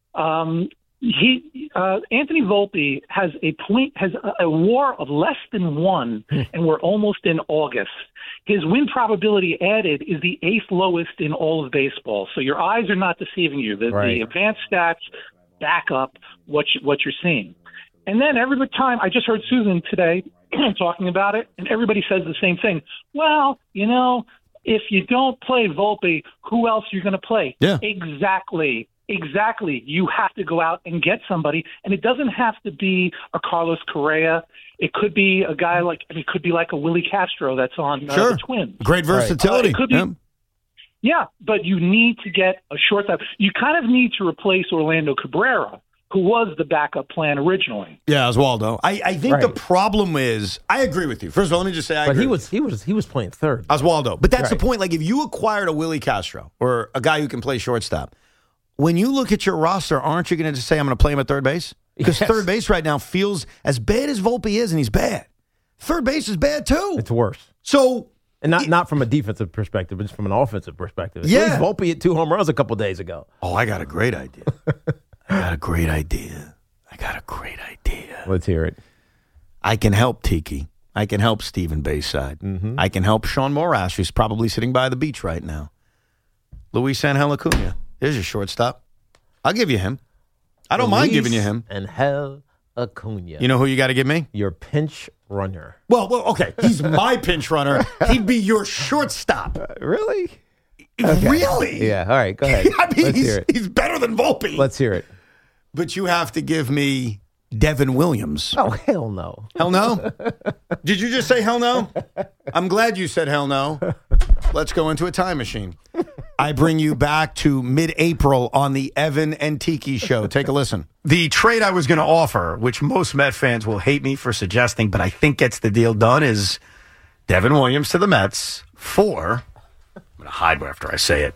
Anthony Volpe has a WAR of less than 1, and we're almost in August. His win probability added is the 8th lowest in all of baseball. So your eyes are not deceiving you. The advanced stats back up what you're seeing. And then every time, I just heard Susan today talking about it, and everybody says the same thing. Well, if you don't play Volpe, who else are you going to play? Yeah. Exactly. You have to go out and get somebody, and it doesn't have to be a Carlos Correa. It could be a guy it could be like a Willie Castro that's on the Twins. Great versatility. It could be, but you need to get a shortstop. You kind of need to replace Orlando Cabrera, who was the backup plan originally. Yeah, Oswaldo. I think the problem is, I agree with you. First of all, let me just say I agree. But he was playing third. Oswaldo. But that's the point. Like, if you acquired a Willie Castro or a guy who can play shortstop, when you look at your roster, aren't you going to just say, I'm going to play him at third base? Because third base right now feels as bad as Volpe is, and he's bad. Third base is bad, too. It's worse. So, and not from a defensive perspective, but just from an offensive perspective. At Yeah. least Volpe hit 2 home runs a couple days ago. Oh, I got a great idea. Let's hear it. I can help Tiki. I can help Stephen Bayside. I can help Sean Morash, who's probably sitting by the beach right now. Luis Angel Acuna. There's your shortstop. I'll give you him. I don't mind giving you him. Angel Acuna. You know who you got to give me? Your pinch runner. Well, okay. He's my pinch runner. He'd be your shortstop. Really? Okay. Really? Yeah. All right. Go ahead. I mean, Let's hear it. He's better than Volpe. Let's hear it. But you have to give me Devin Williams. Oh, hell no. Hell no? Did you just say hell no? I'm glad you said hell no. Let's go into a time machine. I bring you back to mid-April on the Evan and Tiki show. Take a listen. The trade I was going to offer, which most Met fans will hate me for suggesting, but I think gets the deal done, is Devin Williams to the Mets for, I'm going to hide after I say it,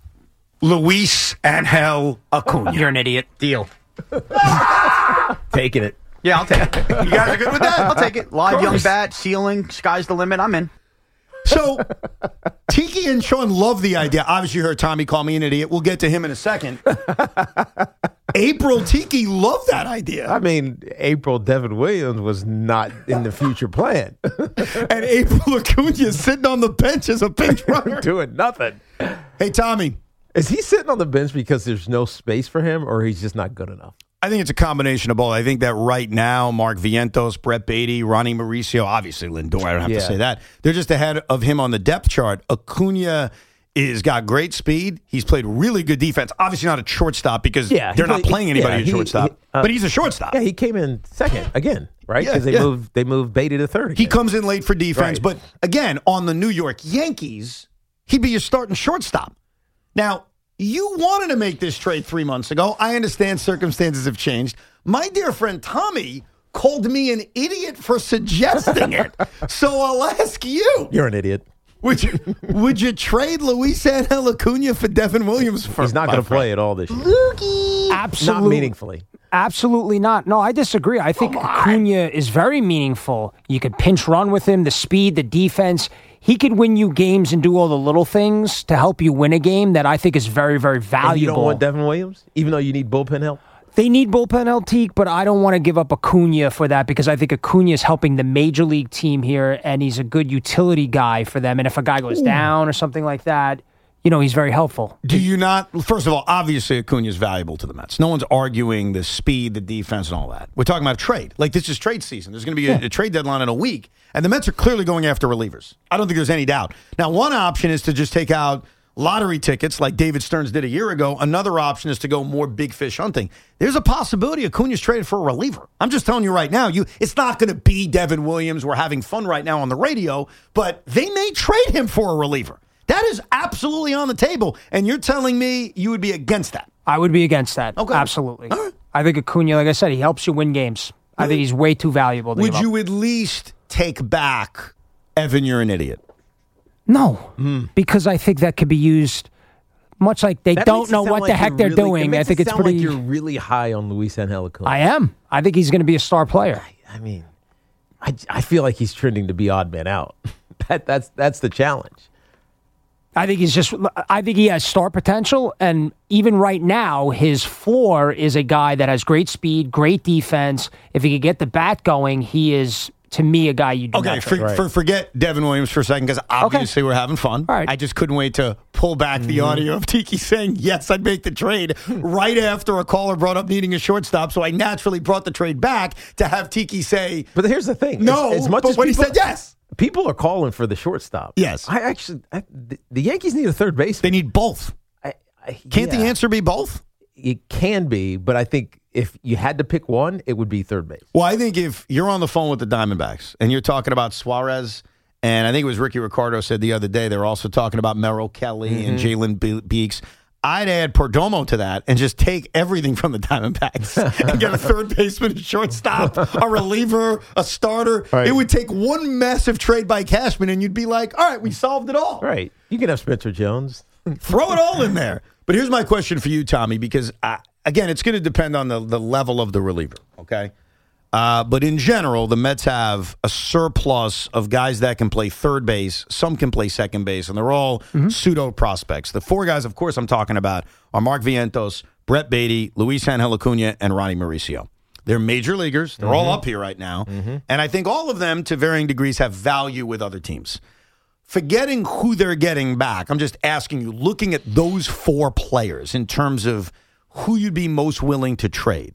Luis Angel Acuna. You're an idiot. Deal. Taking it. Yeah, I'll take it. You guys are good with that? I'll take it. Live young bat, ceiling, sky's the limit. I'm in. So, Tiki and Sean love the idea. Obviously, you heard Tommy call me an idiot. We'll get to him in a second. April Tiki loved that idea. I mean, April Devin Williams was not in the future plan. And April Acuna sitting on the bench as a pinch runner. Doing nothing. Hey, Tommy. Is he sitting on the bench because there's no space for him, or he's just not good enough? I think it's a combination of both. I think that right now, Mark Vientos, Brett Beatty, Ronnie Mauricio, obviously Lindor, I don't have to say that. They're just ahead of him on the depth chart. Acuna is got great speed. He's played really good defense. Obviously not a shortstop because they're not playing anybody at shortstop. But he's a shortstop. Yeah, he came in second again, right? Because they moved Beatty to third again. He comes in late for defense. Right. But again, on the New York Yankees, he'd be your starting shortstop. Now, you wanted to make this trade 3 months ago. I understand circumstances have changed. My dear friend Tommy called me an idiot for suggesting it. So I'll ask you. You're an idiot. Would you trade Luis Angel Acuna for Devin Williams? He's not going to play at all this year. Loogie. Not meaningfully. Absolutely not. No, I disagree. I think Acuna is very meaningful. You could pinch run with him, the speed, the defense. He could win you games and do all the little things to help you win a game that I think is very, very valuable. And you don't want Devin Williams, even though you need bullpen help? They need bullpen help, Teak, but I don't want to give up Acuna for that because I think Acuna is helping the major league team here, and he's a good utility guy for them. And if a guy goes down or something like that, you know, he's very helpful. Do you not? First of all, obviously Acuna is valuable to the Mets. No one's arguing the speed, the defense, and all that. We're talking about a trade. Like, this is trade season. There's going to be a trade deadline in a week, and the Mets are clearly going after relievers. I don't think there's any doubt. Now, one option is to just take out lottery tickets like David Stearns did a year ago. Another option is to go more big fish hunting. There's a possibility Acuna's traded for a reliever. I'm just telling you right now, it's not going to be Devin Williams. We're having fun right now on the radio, but they may trade him for a reliever. That is absolutely on the table, and you're telling me you would be against that? I would be against that. Okay. Absolutely. Right. I think Acuna, like I said, he helps you win games. I think he's way too valuable. Would you at least take back Evan, you're an idiot? No, because I think that could be used much like they don't know what the heck they're doing. I think it's pretty. Like you're really high on Luis Angel Acuna. I am. I think he's going to be a star player. I mean, I feel like he's trending to be odd man out. That's the challenge. I think he has star potential, and even right now, his floor is a guy that has great speed, great defense. If he could get the bat going, he is, to me, a guy you do not trade. Forget Devin Williams for a second, because obviously we're having fun. All right. I just couldn't wait to pull back the audio of Tiki saying, yes, I'd make the trade right after a caller brought up needing a shortstop, so I naturally brought the trade back to have Tiki say, but here's the thing. No, as much but as when he said yes. People are calling for the shortstop. Yes. The Yankees need a third baseman. They need both. Can't the answer be both? It can be, but I think if you had to pick one, it would be third base. Well, I think if you're on the phone with the Diamondbacks and you're talking about Suarez, and I think it was Ricky Ricardo said the other day, they were also talking about Merrill Kelly and Jalen Beeks. I'd add Perdomo to that and just take everything from the Diamondbacks and get a third baseman, a shortstop, a reliever, a starter. Right. It would take one massive trade by Cashman, and you'd be like, all right, we solved it all. Right. You can have Spencer Jones. Throw it all in there. But here's my question for you, Tommy, because, again, it's going to depend on the level of the reliever, okay? But in general, the Mets have a surplus of guys that can play third base. Some can play second base, and they're all pseudo prospects. The four guys, of course, I'm talking about are Mark Vientos, Brett Beatty, Luis Angel Acuna, and Ronnie Mauricio. They're major leaguers. They're all up here right now. And I think all of them, to varying degrees, have value with other teams. Forgetting who they're getting back, I'm just asking you, looking at those four players in terms of who you'd be most willing to trade,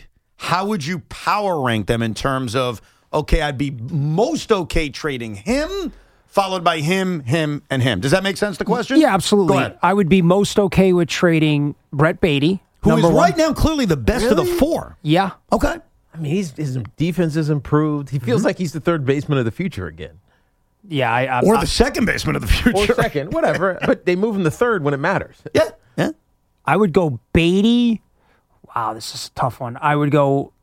how would you power rank them in terms of, okay, I'd be most okay trading him, followed by him, and him. Does that make sense, the question? Yeah, absolutely. Go ahead. I would be most okay with trading Brett Beatty, Who is number right one. now clearly the best of the Really? four. Yeah. Okay. I mean, his defense has improved. He feels like he's the third baseman of the future again. Yeah, Or the second baseman of the future. Or second, whatever. But they move him to third when it matters. Yeah. I would go Beatty. Wow, this is a tough one. I would go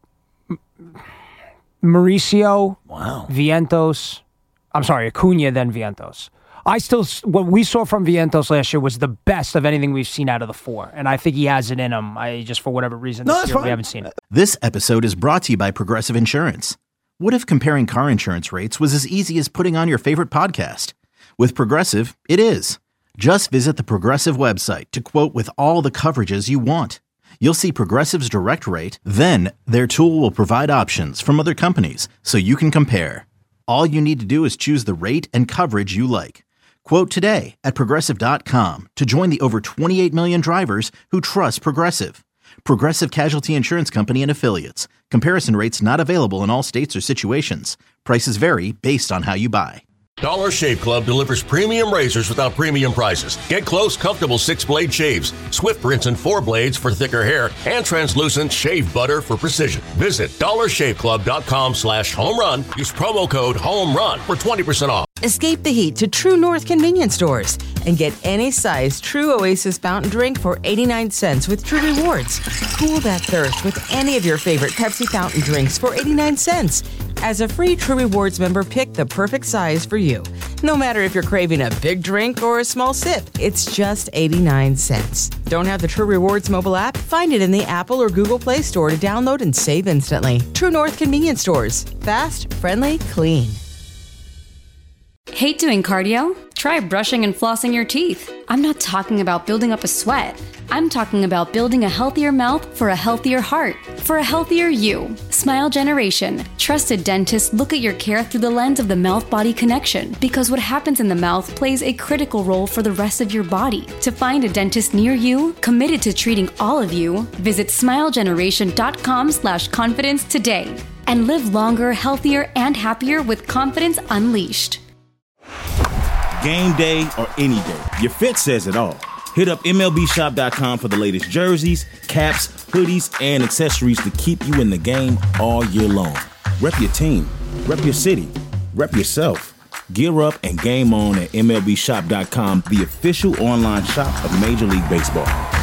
Mauricio. Wow. Vientos. I'm sorry, Acuna, then Vientos. What we saw from Vientos last year was the best of anything we've seen out of the four, and I think he has it in him. Just for whatever reason, this year we haven't seen it. This episode is brought to you by Progressive Insurance. What if comparing car insurance rates was as easy as putting on your favorite podcast? With Progressive, it is. Just visit the Progressive website to quote with all the coverages you want. You'll see Progressive's direct rate, then their tool will provide options from other companies so you can compare. All you need to do is choose the rate and coverage you like. Quote today at Progressive.com to join the over 28 million drivers who trust Progressive. Progressive Casualty Insurance Company and Affiliates. Comparison rates not available in all states or situations. Prices vary based on how you buy. Dollar Shave Club delivers premium razors without premium prices. Get close, comfortable 6-blade shaves, Swift rinse and 4 blades for thicker hair, and translucent shave butter for precision. Visit dollarshaveclub.com/home-run. Use promo code HOME-RUN for 20% off. Escape the heat to True North convenience stores and get any size True Oasis fountain drink for 89 cents with True Rewards. Cool that thirst with any of your favorite Pepsi fountain drinks for 89 cents. As a free True Rewards member, pick the perfect size for you. No matter if you're craving a big drink or a small sip, it's just 89 cents. Don't have the True Rewards mobile app? Find it in the Apple or Google Play Store to download and save instantly. True North convenience stores. Fast, friendly, clean. Hate doing cardio? Try brushing and flossing your teeth. I'm not talking about building up a sweat. I'm talking about building a healthier mouth for a healthier heart, for a healthier you. Smile Generation. Trusted dentists look at your care through the lens of the mouth-body connection because what happens in the mouth plays a critical role for the rest of your body. To find a dentist near you, committed to treating all of you, visit smilegeneration.com/confidence today and live longer, healthier, and happier with confidence unleashed. Game day or any day, your fit says it all. Hit up MLBshop.com for the latest jerseys, caps, hoodies, and accessories to keep you in the game all year long. Rep your team, rep your city, rep yourself. Gear up and game on at MLBshop.com, the official online shop of Major League Baseball.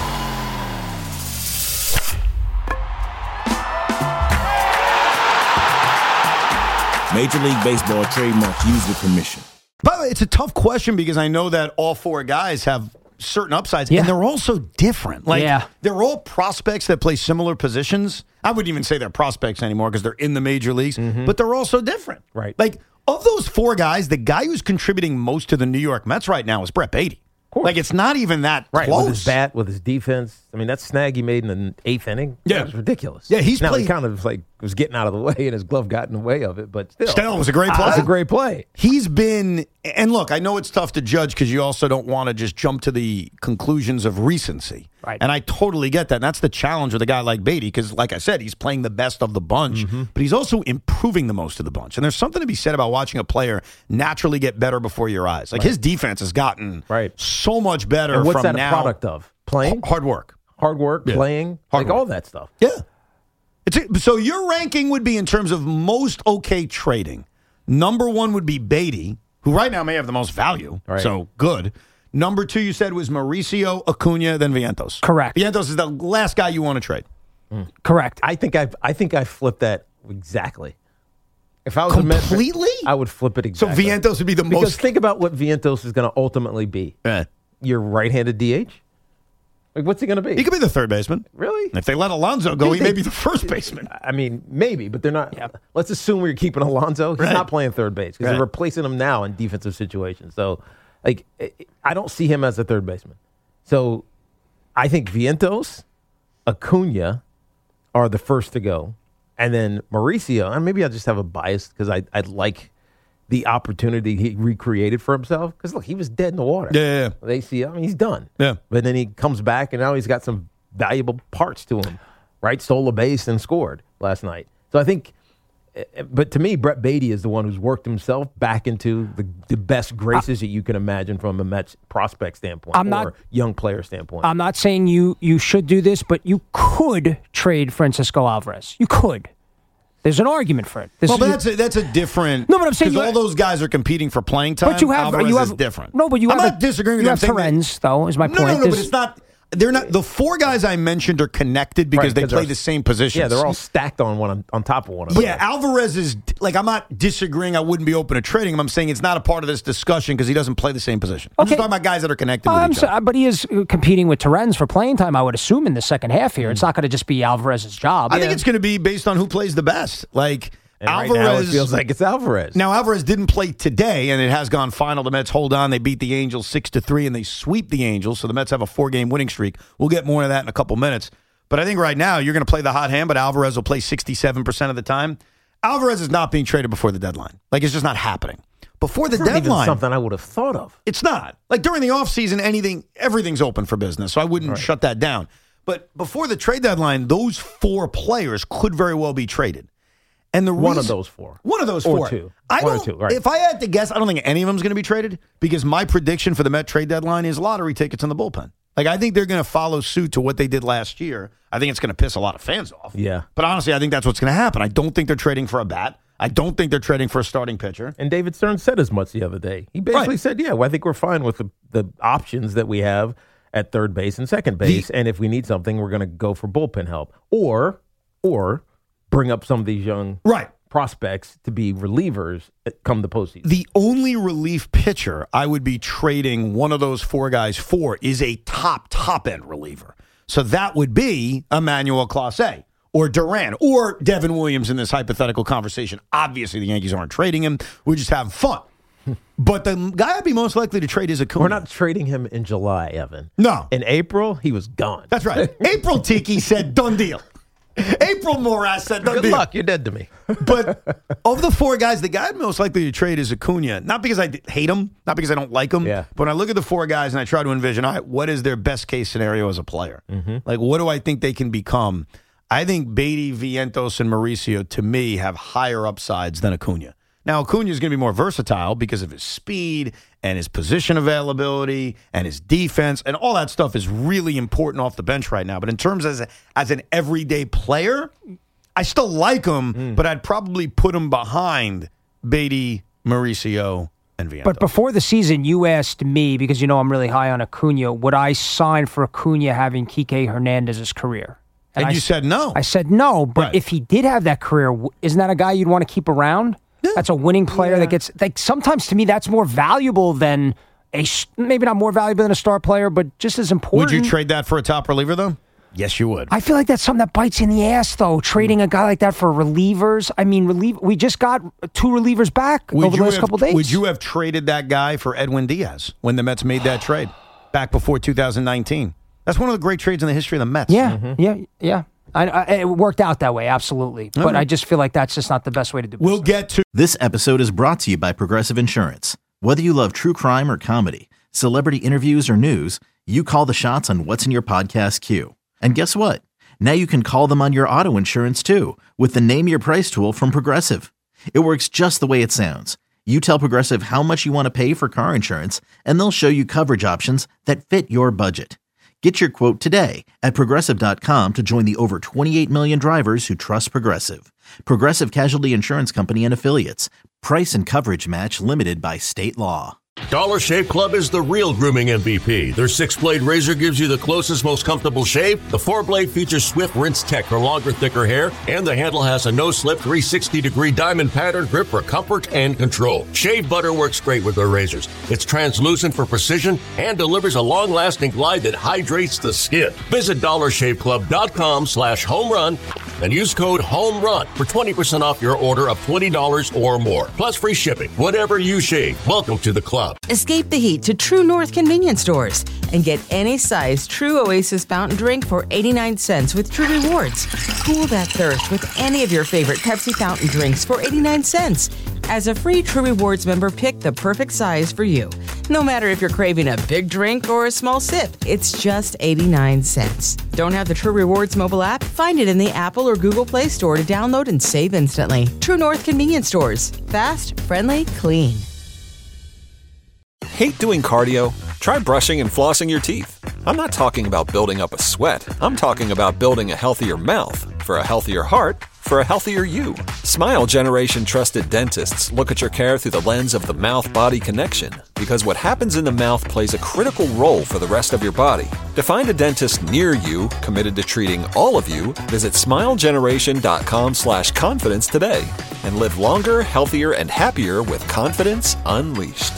Major League Baseball trademark used with permission. By the way, it's a tough question because I know that all four guys have certain upsides, and they're all so different. They're all prospects that play similar positions. I wouldn't even say they're prospects anymore because they're in the major leagues, but they're all so different. Right. Like, of those four guys, the guy who's contributing most to the New York Mets right now is Brett Beatty. Like, it's not even that close. With his bat, with his defense. I mean, that snag he made in the 8th inning, that was ridiculous. Yeah, he's now played. he kind of was getting out of the way, and his glove got in the way of it, but still. It was a great play. It was a great play. He's been, and look, I know it's tough to judge because you also don't want to just jump to the conclusions of recency. Right. And I totally get that. And that's the challenge with a guy like Beatty because, like I said, he's playing the best of the bunch, but he's also improving the most of the bunch. And there's something to be said about watching a player naturally get better before your eyes. Like, his defense has gotten so much better And what's from that now. a product of? Playing? Hard work. Hard work, playing, Hard work. all that stuff. Yeah. So your ranking would be in terms of most okay trading. Number one would be Beatty, who right now may have the most value. Right. So good. Number two, you said, was Mauricio, Acuna, then Vientos. Correct. Vientos is the last guy you want to trade. Correct. I think I flipped that exactly. If I was completely, I would flip it exactly. So Vientos would be the because most. Think about what Vientos is going to ultimately be. Your right-handed DH. Like, what's he going to be? He could be the third baseman. Really? If they let Alonso go, he may be the first baseman. I mean, maybe, but they're not. Let's assume we're keeping Alonso. He's not playing third base because they're replacing him now in defensive situations. So, like, I don't see him as a third baseman. So, I think Vientos, Acuna are the first to go. And then Mauricio, and maybe I just have a bias because I like the opportunity he recreated for himself. Because, look, he was dead in the water. Yeah. They see, I mean, he's done. Yeah. But then he comes back, and now he's got some valuable parts to him, right? Stole a base and scored. last night. So I think, but to me, Brett Beatty is the one who's worked himself back into the best graces that you can imagine from a Mets prospect standpoint or young player standpoint. I'm not saying you should do this, but you could trade Francisco Alvarez. You could. There's an argument for it. But that's a different. No, but I'm saying all those guys are competing for playing time. But you have Alvarez is different. No, but I'm not disagreeing with you them. have Perez, though. Is my point? No, but it's not. They're not. The four guys I mentioned are connected because they play the same positions. Yeah, they're all stacked on one on top of one another. Yeah, Alvarez is like, I'm not disagreeing. I wouldn't be open to trading him. I'm saying it's not a part of this discussion because he doesn't play the same position. I'm just talking about guys that are connected with each other. But he is competing with Terens for playing time, I would assume, in the second half here. It's not going to just be Alvarez's job. I think it's going to be based on who plays the best. Like, and Alvarez, right now it feels like it's Alvarez. Now, Alvarez didn't play today, and it has gone final. The Mets hold on. They beat the Angels 6-3, and they sweep the Angels, so the Mets have a 4-game winning streak. We'll get more of that in a couple minutes. But I think right now you're going to play the hot hand, but Alvarez will play 67% of the time. Alvarez is not being traded before the deadline. Like, it's just not happening. Before the deadline. Even something I would have thought of. It's not. Like, during the offseason, everything's open for business, so I wouldn't shut that down. But before the trade deadline, those four players could very well be traded. And one of those four. One of those four. Or two. One or two, right. If I had to guess, I don't think any of them is going to be traded because my prediction for the Met trade deadline is lottery tickets in the bullpen. Like, I think they're going to follow suit to what they did last year. I think it's going to piss a lot of fans off. Yeah. But honestly, I think that's what's going to happen. I don't think they're trading for a bat. I don't think they're trading for a starting pitcher. And David Stern said as much the other day. He basically said, well, I think we're fine with the options that we have at third base and second base. And if we need something, we're going to go for bullpen help. Or bring up some of these young prospects to be relievers come the postseason. The only relief pitcher I would be trading one of those four guys for is a top-end reliever. So that would be Emmanuel Clase or Duran or Devin Williams in this hypothetical conversation. Obviously, the Yankees aren't trading him. We're just having fun. But the guy I'd be most likely to trade is Acuna. We're not trading him in July, Evan. No. In April, he was gone. That's right. April Tiki said, done deal. April Morass said, done deal. Good luck. You're dead to me. But of the four guys, the guy I'd most likely to trade is Acuna. Not because I hate him, not because I don't like him. Yeah. But when I look at the four guys and I try to envision, all right, what is their best case scenario as a player? Mm-hmm. Like, what do I think they can become? I think Beatty, Vientos, and Mauricio, to me, have higher upsides than Acuna. Now, Acuna is going to be more versatile because of his speed and his position availability and his defense, and all that stuff is really important off the bench right now. But in terms as an everyday player, I still like him, but I'd probably put him behind Beatty, Mauricio, and Vientos. But before the season, you asked me, because you know I'm really high on Acuna, would I sign for Acuna having Kike Hernandez's career? And you said no. I said no, but if he did have that career, isn't that a guy you'd want to keep around? That's a winning player that gets, like, sometimes to me that's more valuable than maybe not more valuable than a star player, but just as important. Would you trade that for a top reliever, though? Yes, you would. I feel like that's something that bites in the ass, though, trading a guy like that for relievers. I mean, we just got two relievers back over the last couple of days. Would you have traded that guy for Edwin Diaz when the Mets made that trade back before 2019? That's one of the great trades in the history of the Mets. Yeah. It worked out that way, absolutely. But I just feel like that's just not the best way to do business. We'll get to... This episode is brought to you by Progressive Insurance. Whether you love true crime or comedy, celebrity interviews or news, you call the shots on what's in your podcast queue. And guess what? Now you can call them on your auto insurance too with the Name Your Price tool from Progressive. It works just the way it sounds. You tell Progressive how much you want to pay for car insurance, and they'll show you coverage options that fit your budget. Get your quote today at Progressive.com to join the over 28 million drivers who trust Progressive. Progressive Casualty Insurance Company and Affiliates. Price and coverage match limited by state law. Dollar Shave Club is the real grooming MVP. Their 6-blade razor gives you the closest, most comfortable shave. The 4-blade features swift rinse tech for longer, thicker hair, and the handle has a no-slip 360-degree diamond pattern grip for comfort and control. Shave butter works great with their razors. It's translucent for precision and delivers a long-lasting glide that hydrates the skin. Visit DollarShaveClub.com/homerun and use code HOMERUN for 20% off your order of $20 or more. Plus free shipping. Whatever you shave, welcome to the club. Escape the heat to True North convenience stores and get any size True Oasis fountain drink for 89 cents with True Rewards. Cool that thirst with any of your favorite Pepsi fountain drinks for 89 cents. As a free True Rewards member, pick the perfect size for you. No matter if you're craving a big drink or a small sip, it's just 89 cents. Don't have the True Rewards mobile app? Find it in the Apple or Google Play Store to download and save instantly. True North Convenience Stores. Fast, friendly, clean. Hate doing cardio? Try brushing and flossing your teeth. I'm not talking about building up a sweat. I'm talking about building a healthier mouth for a healthier heart for a healthier you. Smile Generation trusted dentists look at your care through the lens of the mouth-body connection, because what happens in the mouth plays a critical role for the rest of your body. To find a dentist near you committed to treating all of you, visit smilegeneration.com/confidence today and live longer, healthier, and happier with confidence unleashed.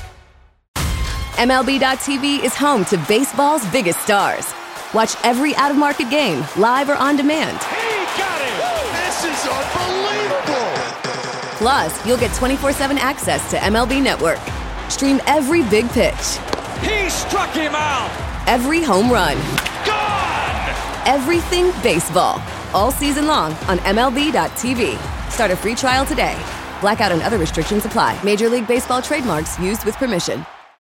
MLB.tv is home to baseball's biggest stars. Watch every out-of-market game, live or on demand. This is unbelievable. Plus, you'll get 24/7 access to MLB Network. Stream every big pitch. He struck him out. Every home run. Gone. Everything baseball. All season long on MLB.tv. Start a free trial today. Blackout and other restrictions apply. Major League Baseball trademarks used with permission.